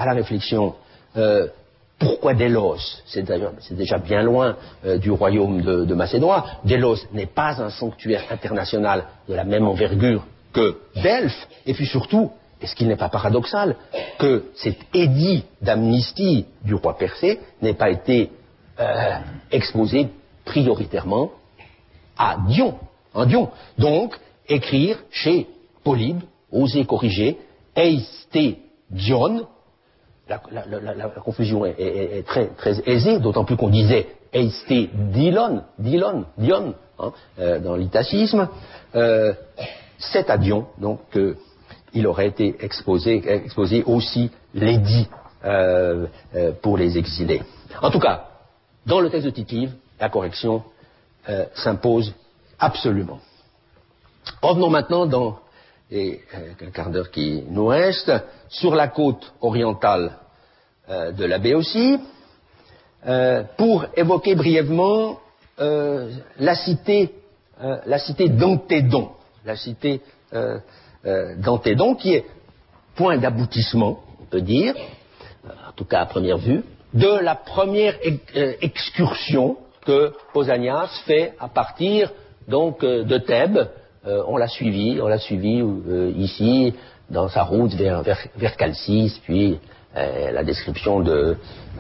pourquoi Délos? C'est déjà bien loin du royaume de Macédoine. Délos n'est pas un sanctuaire international de la même envergure que Delphes, et puis surtout, est-ce qu'il n'est pas paradoxal que cet édit d'amnistie du roi Persée n'ait pas été exposé prioritairement à Dion, en Dion. Donc, écrire chez Polybe, oser corriger, Eiste Dion. La confusion est très, très aisée, d'autant plus qu'on disait Eiste Dion, hein, dans l'itacisme. C'est à Dion, donc, il aurait été exposé aussi l'édit pour les exilés. En tout cas, dans le texte de Tite-Live, la correction s'impose absolument. Revenons maintenant dans les quart d'heure qui nous reste, sur la côte orientale de la Béotie, pour évoquer brièvement la cité d'Antédon. La cité d'Antédon, qui est point d'aboutissement, on peut dire, en tout cas à première vue, de la première excursion que Pausanias fait à partir donc de Thèbes. On l'a suivi ici dans sa route vers Chalcis, puis la description de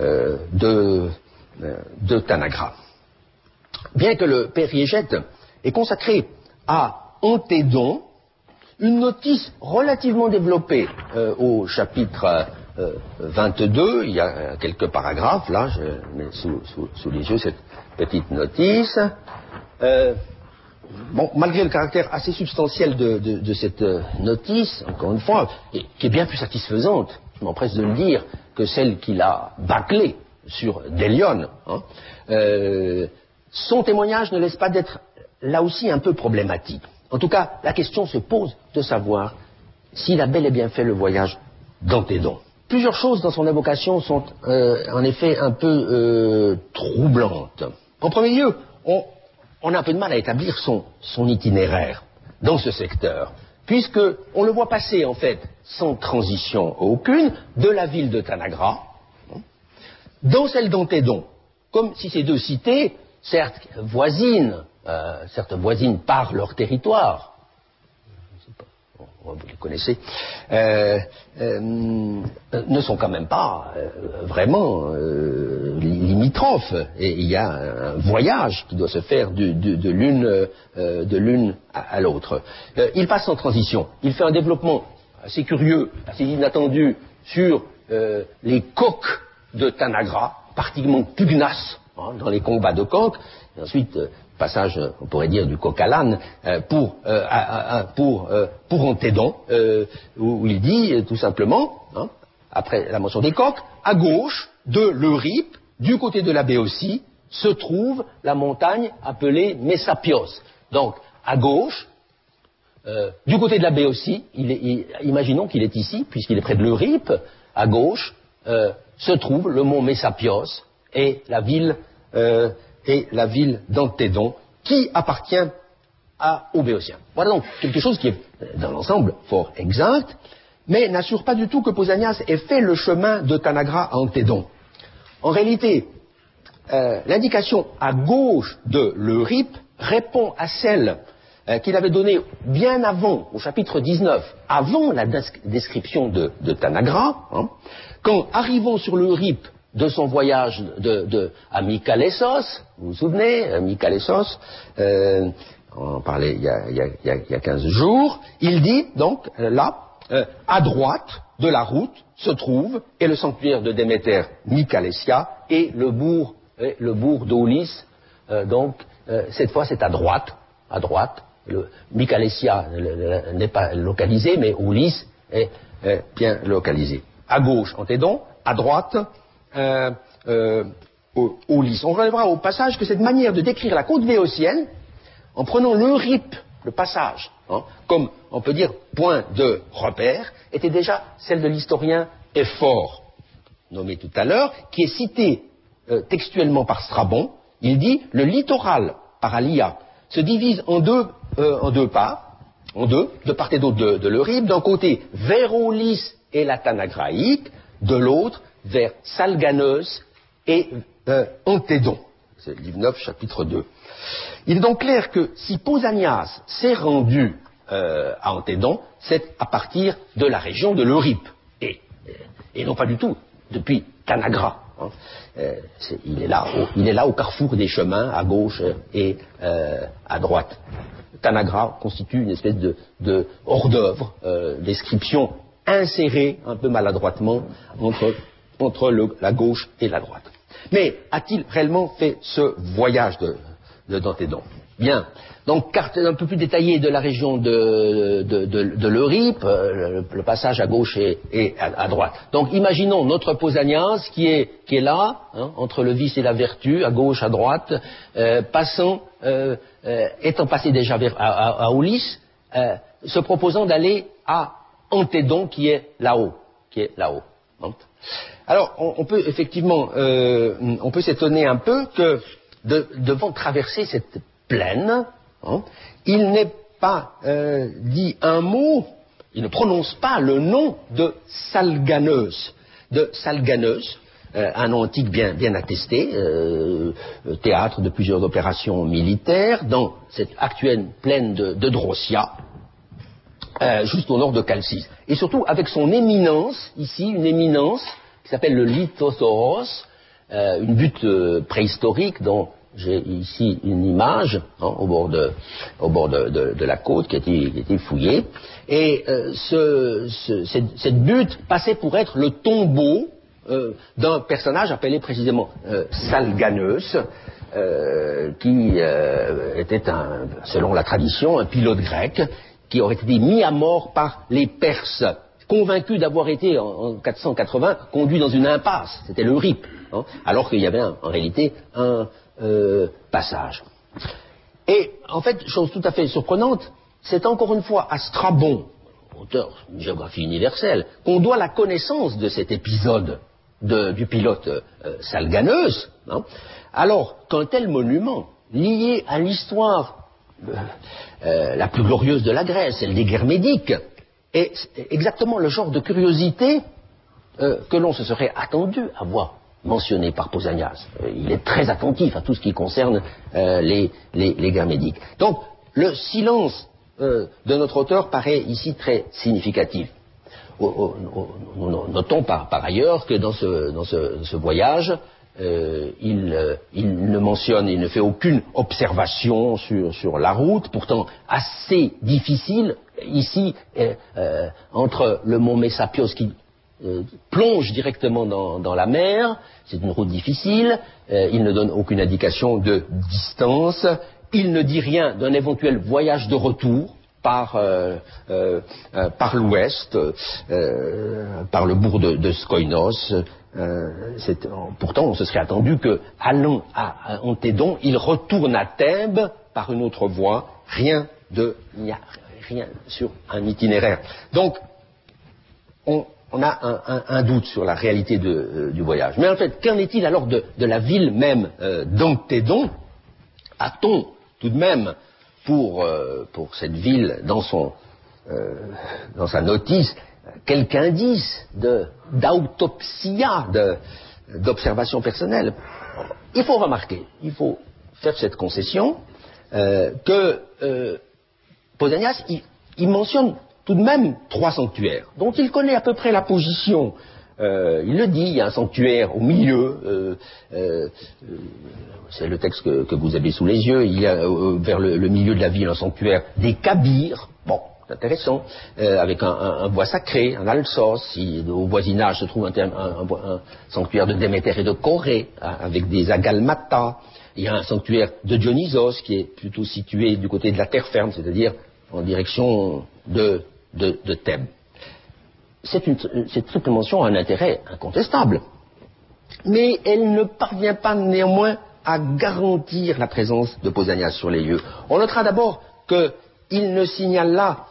Tanagra. Bien que le périégète est consacré à Antédon, une notice relativement développée au chapitre 22, il y a quelques paragraphes, là je mets sous les yeux cette petite notice. Malgré le caractère assez substantiel de cette notice, encore une fois, qui est bien plus satisfaisante, je m'empresse de le dire, que celle qu'il a bâclée sur Délione, hein, son témoignage ne laisse pas d'être là aussi un peu problématique. En tout cas, la question se pose de savoir s'il a bel et bien fait le voyage d'Antédon. Plusieurs choses dans son évocation sont en effet un peu troublantes. En premier lieu, on a un peu de mal à établir son itinéraire dans ce secteur, puisque on le voit passer en fait sans transition aucune de la ville de Tanagra dans celle d'Antédon, comme si ces deux cités, certes voisines par leur territoire, vous les connaissez, ne sont quand même pas vraiment limitrophes. Et il y a un voyage qui doit se faire de l'une à l'autre. Il passe en transition. Il fait un développement assez curieux, assez inattendu sur les coqs de Tanagra, particulièrement pugnaces dans les combats de coqs. Et ensuite, passage, on pourrait dire, du coq à l'âne pour Antédon, où il dit tout simplement, après la mention des coqs, à gauche de l'Euripe, du côté de la Béotie, se trouve la montagne appelée Messapios. Donc, à gauche, du côté de la Béotie, imaginons qu'il est ici, puisqu'il est près de l'Euripe, à gauche se trouve le mont Messapios et la ville d'Antédon, qui appartient aux Béotiens. Voilà donc quelque chose qui est, dans l'ensemble, fort exact, mais n'assure pas du tout que Pausanias ait fait le chemin de Tanagra à Antédon. En réalité, l'indication à gauche de l'Euripe répond à celle qu'il avait donnée bien avant, au chapitre 19, avant la description de Tanagra, quand, arrivant sur l'Euripe de son voyage à Mykalessos, vous vous souvenez, Mykalessos, on en parlait il y a 15 jours, il dit donc là, à droite de la route se trouve et le sanctuaire de Déméter Mykalessia et le bourg d'Aulis, donc cette fois c'est à droite, Mykalessia n'est pas localisé, mais Aulis est bien localisé. À gauche, Antédon, à droite, Aulis. On relèvera au passage que cette manière de décrire la côte véotienne, en prenant l'Euripe, le passage, comme on peut dire point de repère, était déjà celle de l'historien Éphore, nommé tout à l'heure, qui est cité textuellement par Strabon. Il dit le littoral par Alia se divise en deux parts, de part et d'autre de l'Euripe, d'un côté vers Aulis et la Tanagraïque, de l'autre vers Salganeuse et Antédon. C'est le livre 9, chapitre 2. Il est donc clair que si Pausanias s'est rendu à Antédon, c'est à partir de la région de l'Euripe, et non pas du tout depuis Tanagra. Il est là au carrefour des chemins, à gauche et à droite. Tanagra constitue une espèce de hors-d'œuvre, description insérée un peu maladroitement entre la gauche et la droite. Mais a-t-il réellement fait ce voyage d'Antédon? Bien. Donc, carte un peu plus détaillée de la région de l'Euripe, le passage à gauche et à droite. Donc, imaginons notre Pausanias qui est là, entre le vice et la vertu, à gauche, à droite, étant passé déjà à Aulis, se proposant d'aller à Antédon qui est là-haut. Alors, on peut effectivement, on peut s'étonner un peu que devant traverser cette plaine, il n'est pas dit un mot, il ne prononce pas le nom de Salganeuse. Un nom antique bien attesté, théâtre de plusieurs opérations militaires dans cette actuelle plaine de Drossia, juste au nord de Chalcis. Et surtout avec son éminence, ici, une éminence qui s'appelle le Lithosauros, une butte préhistorique dont j'ai ici une image au bord de la côte qui a été fouillée. Et cette butte passait pour être le tombeau d'un personnage appelé précisément Salganeus, qui était selon la tradition, un pilote grec qui aurait été mis à mort par les Perses, convaincu d'avoir été en 480 conduit dans une impasse, c'était l'Euripe, alors qu'il y avait en réalité un passage. Et en fait, chose tout à fait surprenante, c'est encore une fois à Strabon, auteur de géographie universelle, qu'on doit la connaissance de cet épisode du pilote Salganeus, alors qu'un tel monument, lié à l'histoire la plus glorieuse de la Grèce, celle des guerres médiques, est exactement le genre de curiosité que l'on se serait attendu à voir mentionné par Pausanias. Il est très attentif à tout ce qui concerne les guerres médiques. Donc, le silence de notre auteur paraît ici très significatif. Notons par ailleurs que dans ce voyage, il ne fait aucune observation sur la route, pourtant assez difficile, ici, entre le mont Messapios qui plonge directement dans la mer, c'est une route difficile, il ne donne aucune indication de distance, il ne dit rien d'un éventuel voyage de retour par l'ouest, par le bourg de Skoinos. Pourtant, on se serait attendu que, allant à Antédon, il retourne à Thèbes par une autre voie. Il n'y a rien sur un itinéraire. Donc, on a un doute sur la réalité du voyage. Mais en fait, qu'en est-il alors de la ville même d'Antédon? A-t-on tout de même pour cette ville dans sa notice quelque indice d'autopsia, d'observation personnelle? Il faut remarquer, il faut faire cette concession que Pausanias, il mentionne tout de même 3 sanctuaires, dont il connaît à peu près la position il le dit, il y a un sanctuaire au milieu, c'est le texte que vous avez sous les yeux, il y a vers le milieu de la ville un sanctuaire des Kabyres, bon, c'est intéressant, avec un bois sacré, un alsos, au voisinage se trouve un sanctuaire de Déméter et de Corée, avec des agalmatas, il y a un sanctuaire de Dionysos qui est plutôt situé du côté de la terre ferme, c'est-à-dire en direction de Thèbes. Cette triple mention a un intérêt incontestable, mais elle ne parvient pas néanmoins à garantir la présence de Pausanias sur les lieux. On notera d'abord qu'il ne signale là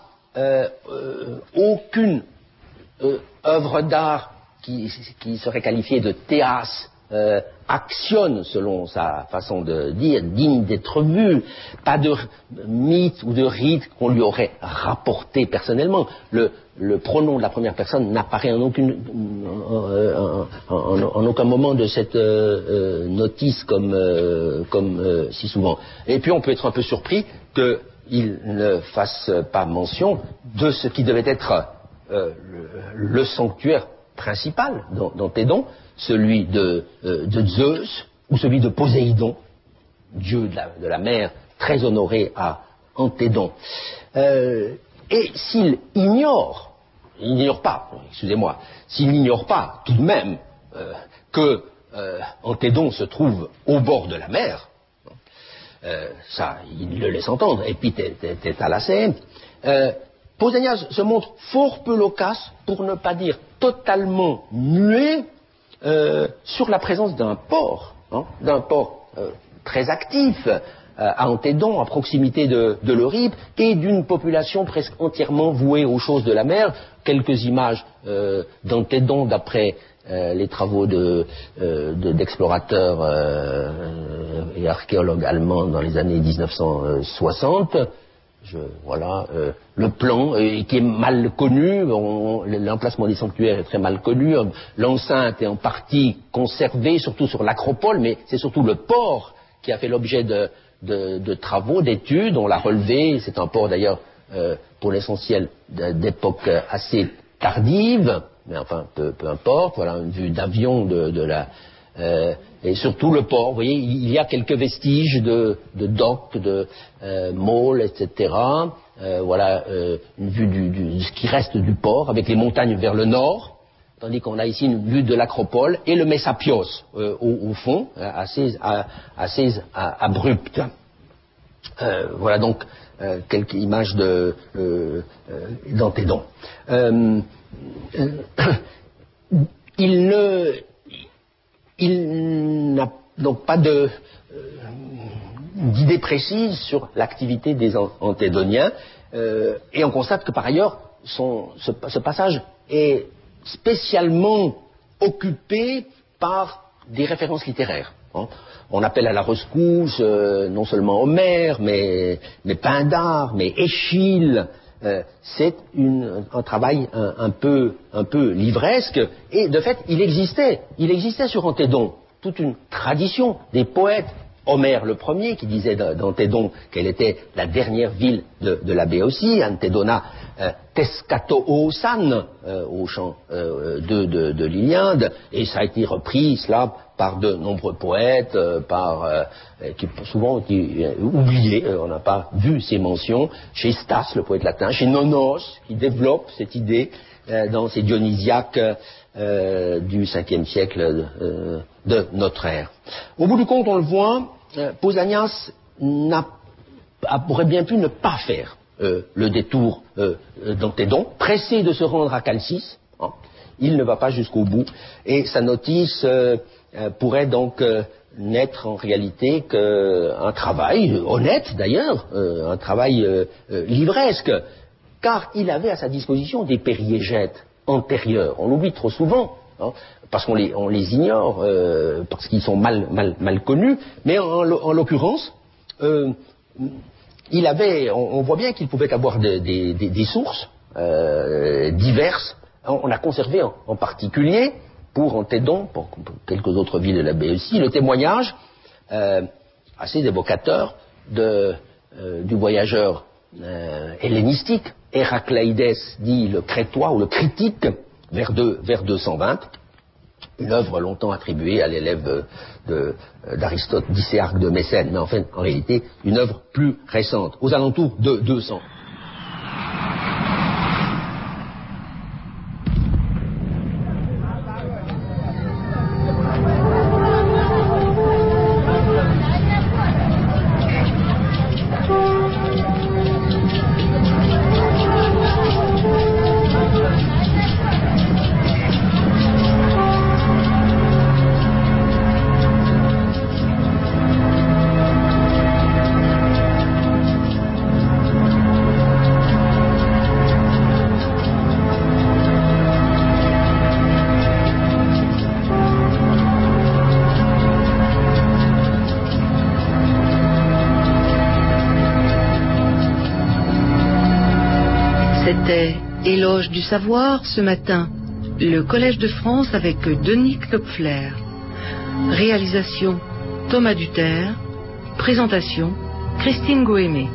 aucune œuvre d'art qui serait qualifiée de théas, actionne selon sa façon de dire, digne d'être vue, pas de mythe ou de rite qu'on lui aurait rapporté personnellement. Le pronom de la première personne n'apparaît en aucun moment de cette notice comme si souvent. Et puis on peut être un peu surpris qu'il ne fasse pas mention de ce qui devait être le sanctuaire principal d'Antédon, celui de Zeus ou celui de Poséidon, dieu de la mer, très honoré à Antédon. Et s'il ignore pas tout de même que Antédon se trouve au bord de la mer, ça il le laisse entendre, et puis t'es à la Seine, Pausanias se montre fort peu loquace, pour ne pas dire totalement muet, sur la présence d'un port, très actif à Antédon, à proximité de l'Euripe, et d'une population presque entièrement vouée aux choses de la mer. Quelques images d'Antédon d'après les travaux d'explorateurs et archéologues allemands dans les années 1960. Le plan qui est mal connu, l'emplacement des sanctuaires est très mal connu, l'enceinte est en partie conservée, surtout sur l'acropole, mais c'est surtout le port qui a fait l'objet de travaux, d'études. On l'a relevé, c'est un port d'ailleurs pour l'essentiel d'époque assez tardive, mais enfin peu importe, voilà une vue d'avion de la... et surtout le port, vous voyez, il y a quelques vestiges de docks, de môles, etc. Une vue de ce qui reste du port, avec les montagnes vers le nord, tandis qu'on a ici une vue de l'acropole et le Messapios au fond, assez abrupte. Voilà donc quelques images d'Antédon. Il n'a donc pas d'idée précise sur l'activité des Antédoniens, et on constate que par ailleurs ce passage est spécialement occupé par des références littéraires. On appelle à la rescousse non seulement Homère, mais Pindare, mais Échille. C'est un travail un peu livresque, et de fait il existait sur Antédon toute une tradition des poètes. Homère le premier qui disait d'Antédon qu'elle était la dernière ville de la Béotie, Antédona Teskatoousan, au chant de l'Iliade, et ça a été repris cela par de nombreux poètes, qui souvent été oubliés, on n'a pas vu ces mentions, chez Stas, le poète latin, chez Nonos, qui développe cette idée dans ses Dionysiaques du 5e siècle de notre ère. Au bout du compte, on le voit, Pausanias aurait bien pu ne pas faire le détour d'Antédon, pressé de se rendre à Chalcis. Il ne va pas jusqu'au bout, et sa notice pourrait donc n'être en réalité qu'un travail honnête d'ailleurs, un travail livresque, car il avait à sa disposition des périégètes antérieurs. On l'oublie trop souvent, parce qu'on les ignore, parce qu'ils sont mal connus, mais en l'occurrence, il avait, on voit bien qu'il pouvait avoir des sources diverses. On a conservé en particulier, pour Antédon, pour quelques autres villes de la Béotie, le témoignage assez évocateur du voyageur hellénistique, Héracléides dit le Crétois ou le Critique, vers 220, une œuvre longtemps attribuée à l'élève d'Aristote, Dicéarque de Mécène, mais enfin, en réalité, une œuvre plus récente, aux alentours de 200. C'était Éloge du savoir ce matin, le Collège de France avec Denis Klopfler. Réalisation Thomas Duterre. Présentation Christine Goémé.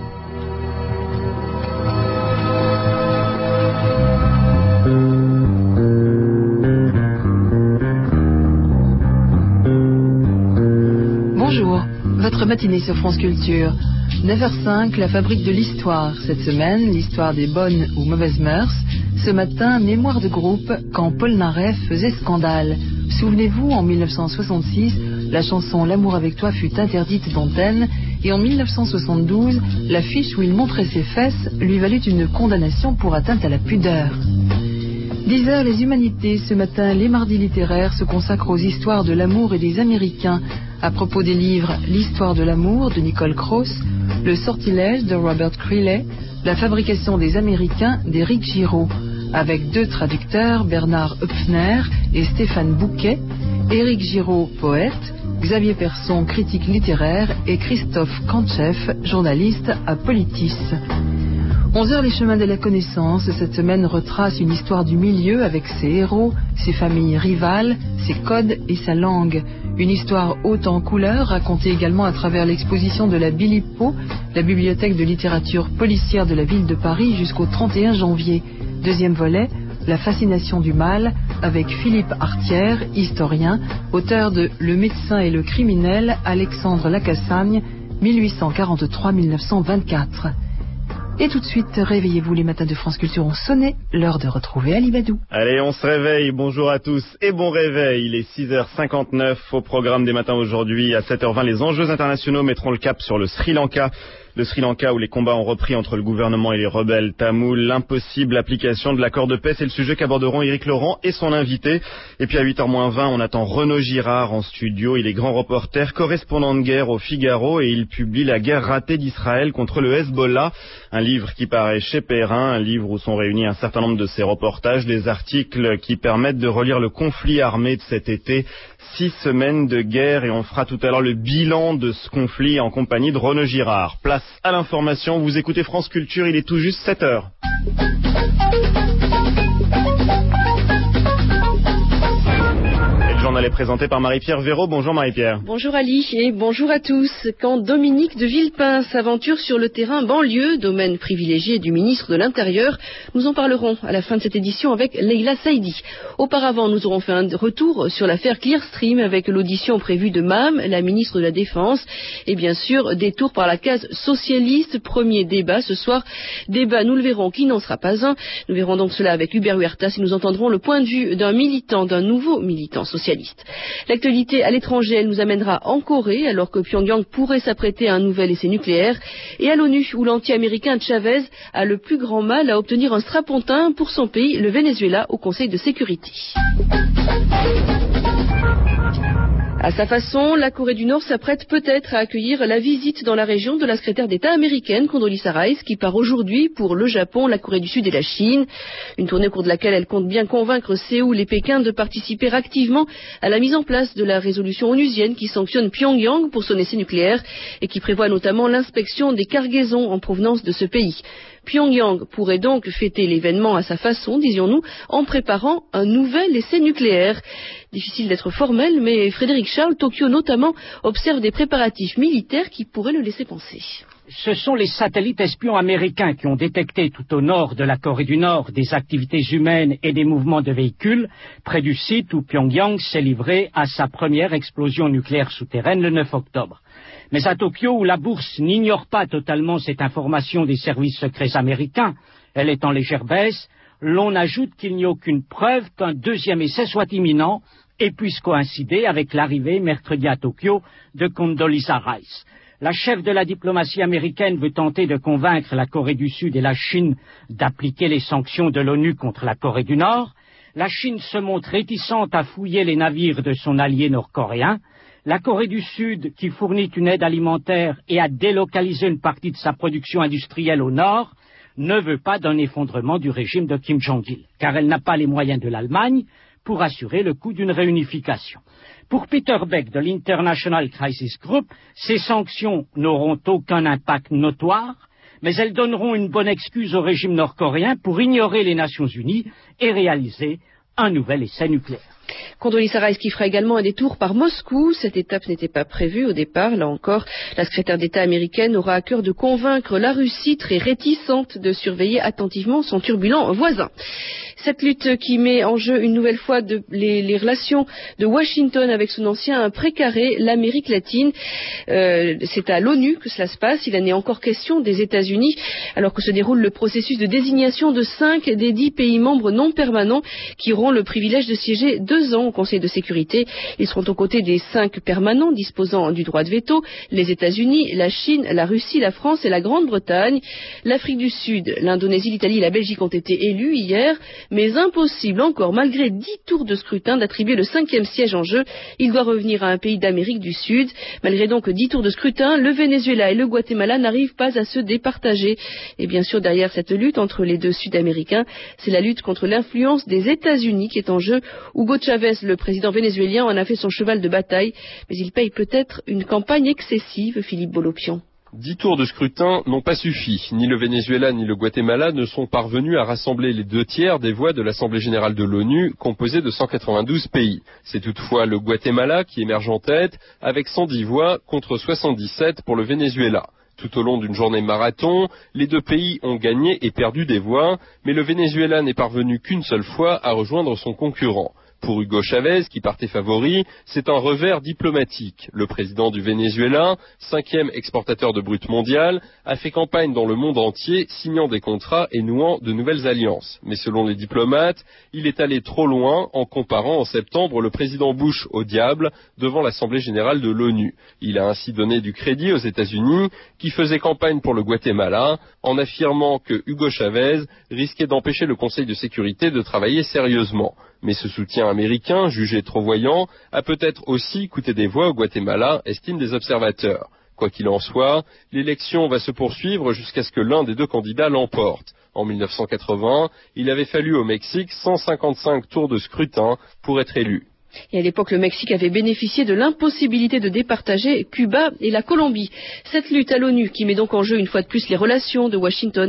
Bonjour, votre matinée sur France Culture. 9h05, la fabrique de l'histoire. Cette semaine, l'histoire des bonnes ou mauvaises mœurs. Ce matin, mémoire de groupe, quand Paul Naref faisait scandale. Souvenez-vous, en 1966, la chanson L'amour avec toi fut interdite d'antenne. Et en 1972, l'affiche où il montrait ses fesses lui valut une condamnation pour atteinte à la pudeur. 10h, les humanités. Ce matin, les mardis littéraires se consacrent aux histoires de l'amour et des Américains. À propos des livres L'histoire de l'amour de Nicole Cross, Le sortilège de Robert Creeley, La fabrication des Américains d'Éric Giraud, avec 2 traducteurs, Bernard Höpfner et Stéphane Bouquet, Éric Giraud, poète, Xavier Persson, critique littéraire, et Christophe Kantcheff, journaliste à Politis. 11h, les chemins de la connaissance. Cette semaine retrace une histoire du milieu avec ses héros, ses familles rivales, ses codes et sa langue. Une histoire haute en couleurs, racontée également à travers l'exposition de la Bilipo, la bibliothèque de littérature policière de la ville de Paris, jusqu'au 31 janvier. Deuxième volet, la fascination du mal, avec Philippe Artière, historien, auteur de Le médecin et le criminel, Alexandre Lacassagne, 1843-1924. Et tout de suite, réveillez-vous, les matins de France Culture ont sonné, l'heure de retrouver Ali Badou. Allez, on se réveille, bonjour à tous et bon réveil. Il est 6h59 au programme des matins aujourd'hui. À 7h20, les enjeux internationaux mettront le cap sur le Sri Lanka. Le Sri Lanka où les combats ont repris entre le gouvernement et les rebelles tamouls. L'impossible application de l'accord de paix, c'est le sujet qu'aborderont Éric Laurent et son invité. Et puis à 8h-20, on attend Renaud Girard en studio. Il est grand reporter, correspondant de guerre au Figaro et il publie La guerre ratée d'Israël contre le Hezbollah. Un livre qui paraît chez Perrin, un livre où sont réunis un certain nombre de ses reportages, des articles qui permettent de relire le conflit armé de cet été. 6 semaines de guerre et on fera tout à l'heure le bilan de ce conflit en compagnie de Renaud Girard. Place à l'information, vous écoutez France Culture, il est tout juste 7h. Le journal est présenté par Marie-Pierre Véraud. Bonjour Marie-Pierre. Bonjour Ali et bonjour à tous. Quand Dominique de Villepin s'aventure sur le terrain banlieue, domaine privilégié du ministre de l'Intérieur, nous en parlerons à la fin de cette édition avec Leila Saïdi. Auparavant, nous aurons fait un retour sur l'affaire Clearstream avec l'audition prévue de Mam, la ministre de la Défense, et bien sûr, détour par la case socialiste. Premier débat ce soir. Débat, nous le verrons, qui n'en sera pas un. Nous verrons donc cela avec Hubert Huertas et nous entendrons le point de vue d'un nouveau militant socialiste. L'actualité à l'étranger, elle nous amènera en Corée, alors que Pyongyang pourrait s'apprêter à un nouvel essai nucléaire, et à l'ONU, où l'anti-américain Chavez a le plus grand mal à obtenir un strapontin pour son pays, le Venezuela, au Conseil de sécurité. À sa façon, la Corée du Nord s'apprête peut-être à accueillir la visite dans la région de la secrétaire d'État américaine Condoleezza Rice, qui part aujourd'hui pour le Japon, la Corée du Sud et la Chine. Une tournée au cours de laquelle elle compte bien convaincre Séoul et Pékin de participer activement à la mise en place de la résolution onusienne qui sanctionne Pyongyang pour son essai nucléaire et qui prévoit notamment l'inspection des cargaisons en provenance de ce pays. Pyongyang pourrait donc fêter l'événement à sa façon, disions-nous, en préparant un nouvel essai nucléaire. Difficile d'être formel, mais Frédéric Charles, Tokyo notamment, observe des préparatifs militaires qui pourraient le laisser penser. ce sont les satellites espions américains qui ont détecté tout au nord de la Corée du Nord des activités humaines et des mouvements de véhicules près du site où Pyongyang s'est livré à sa première explosion nucléaire souterraine le 9 octobre. Mais à Tokyo, où la bourse n'ignore pas totalement cette information des services secrets américains, elle est en légère baisse, l'on ajoute qu'il n'y a aucune preuve qu'un deuxième essai soit imminent et puisse coïncider avec l'arrivée mercredi à Tokyo de Condoleezza Rice. La chef de la diplomatie américaine veut tenter de convaincre la Corée du Sud et la Chine d'appliquer les sanctions de l'ONU contre la Corée du Nord. La Chine se montre réticente à fouiller les navires de son allié nord-coréen. La Corée du Sud, qui fournit une aide alimentaire et a délocalisé une partie de sa production industrielle au nord, ne veut pas d'un effondrement du régime de Kim Jong-il, car elle n'a pas les moyens de l'Allemagne pour assurer le coût d'une réunification. Pour Peter Beck de l'International Crisis Group, ces sanctions n'auront aucun impact notoire, mais elles donneront une bonne excuse au régime nord-coréen pour ignorer les Nations Unies et réaliser un nouvel essai nucléaire. Condoleezza Rice qui fera également un détour par Moscou. Cette étape n'était pas prévue au départ. Là encore, la secrétaire d'État américaine aura à cœur de convaincre la Russie, très réticente, de surveiller attentivement son turbulent voisin. Cette lutte qui met en jeu une nouvelle fois les relations de Washington avec son ancien précaré, l'Amérique latine. C'est à l'ONU que cela se passe. Il en est encore question des États-Unis, alors que se déroule le processus de désignation de 5 des 10 pays membres non permanents qui auront le privilège de siéger 2 ans au Conseil de sécurité. Ils seront aux côtés des 5 permanents disposant du droit de veto, les États-Unis, la Chine, la Russie, la France et la Grande-Bretagne. L'Afrique du Sud, l'Indonésie, l'Italie et la Belgique ont été élus hier, mais impossible encore, malgré 10 tours de scrutin, d'attribuer le 5e siège en jeu. Il doit revenir à un pays d'Amérique du Sud. Malgré donc 10 tours de scrutin, le Venezuela et le Guatemala n'arrivent pas à se départager. Et bien sûr, derrière cette lutte entre les deux Sud-Américains, c'est la lutte contre l'influence des États-Unis qui est en jeu. Hugo Chavez, le président vénézuélien, en a fait son cheval de bataille, mais il paye peut-être une campagne excessive, Philippe Bolopian. 10 tours de scrutin n'ont pas suffi. Ni le Venezuela ni le Guatemala ne sont parvenus à rassembler les 2/3 des voix de l'Assemblée générale de l'ONU, composée de 192 pays. C'est toutefois le Guatemala qui émerge en tête, avec 110 voix contre 77 pour le Venezuela. Tout au long d'une journée marathon, les 2 pays ont gagné et perdu des voix, mais le Venezuela n'est parvenu qu'une seule fois à rejoindre son concurrent. Pour Hugo Chavez, qui partait favori, c'est un revers diplomatique. Le président du Venezuela, 5e exportateur de brut mondial, a fait campagne dans le monde entier, signant des contrats et nouant de nouvelles alliances. Mais selon les diplomates, il est allé trop loin en comparant en septembre le président Bush au diable devant l'Assemblée générale de l'ONU. Il a ainsi donné du crédit aux États-Unis, qui faisaient campagne pour le Guatemala, en affirmant que Hugo Chavez risquait d'empêcher le Conseil de sécurité de travailler sérieusement. Mais ce soutien américain, jugé trop voyant, a peut-être aussi coûté des voix au Guatemala, estiment des observateurs. Quoi qu'il en soit, l'élection va se poursuivre jusqu'à ce que l'un des 2 candidats l'emporte. En 1980, il avait fallu au Mexique 155 tours de scrutin pour être élu. Et à l'époque, le Mexique avait bénéficié de l'impossibilité de départager Cuba et la Colombie. Cette lutte à l'ONU qui met donc en jeu une fois de plus les relations de Washington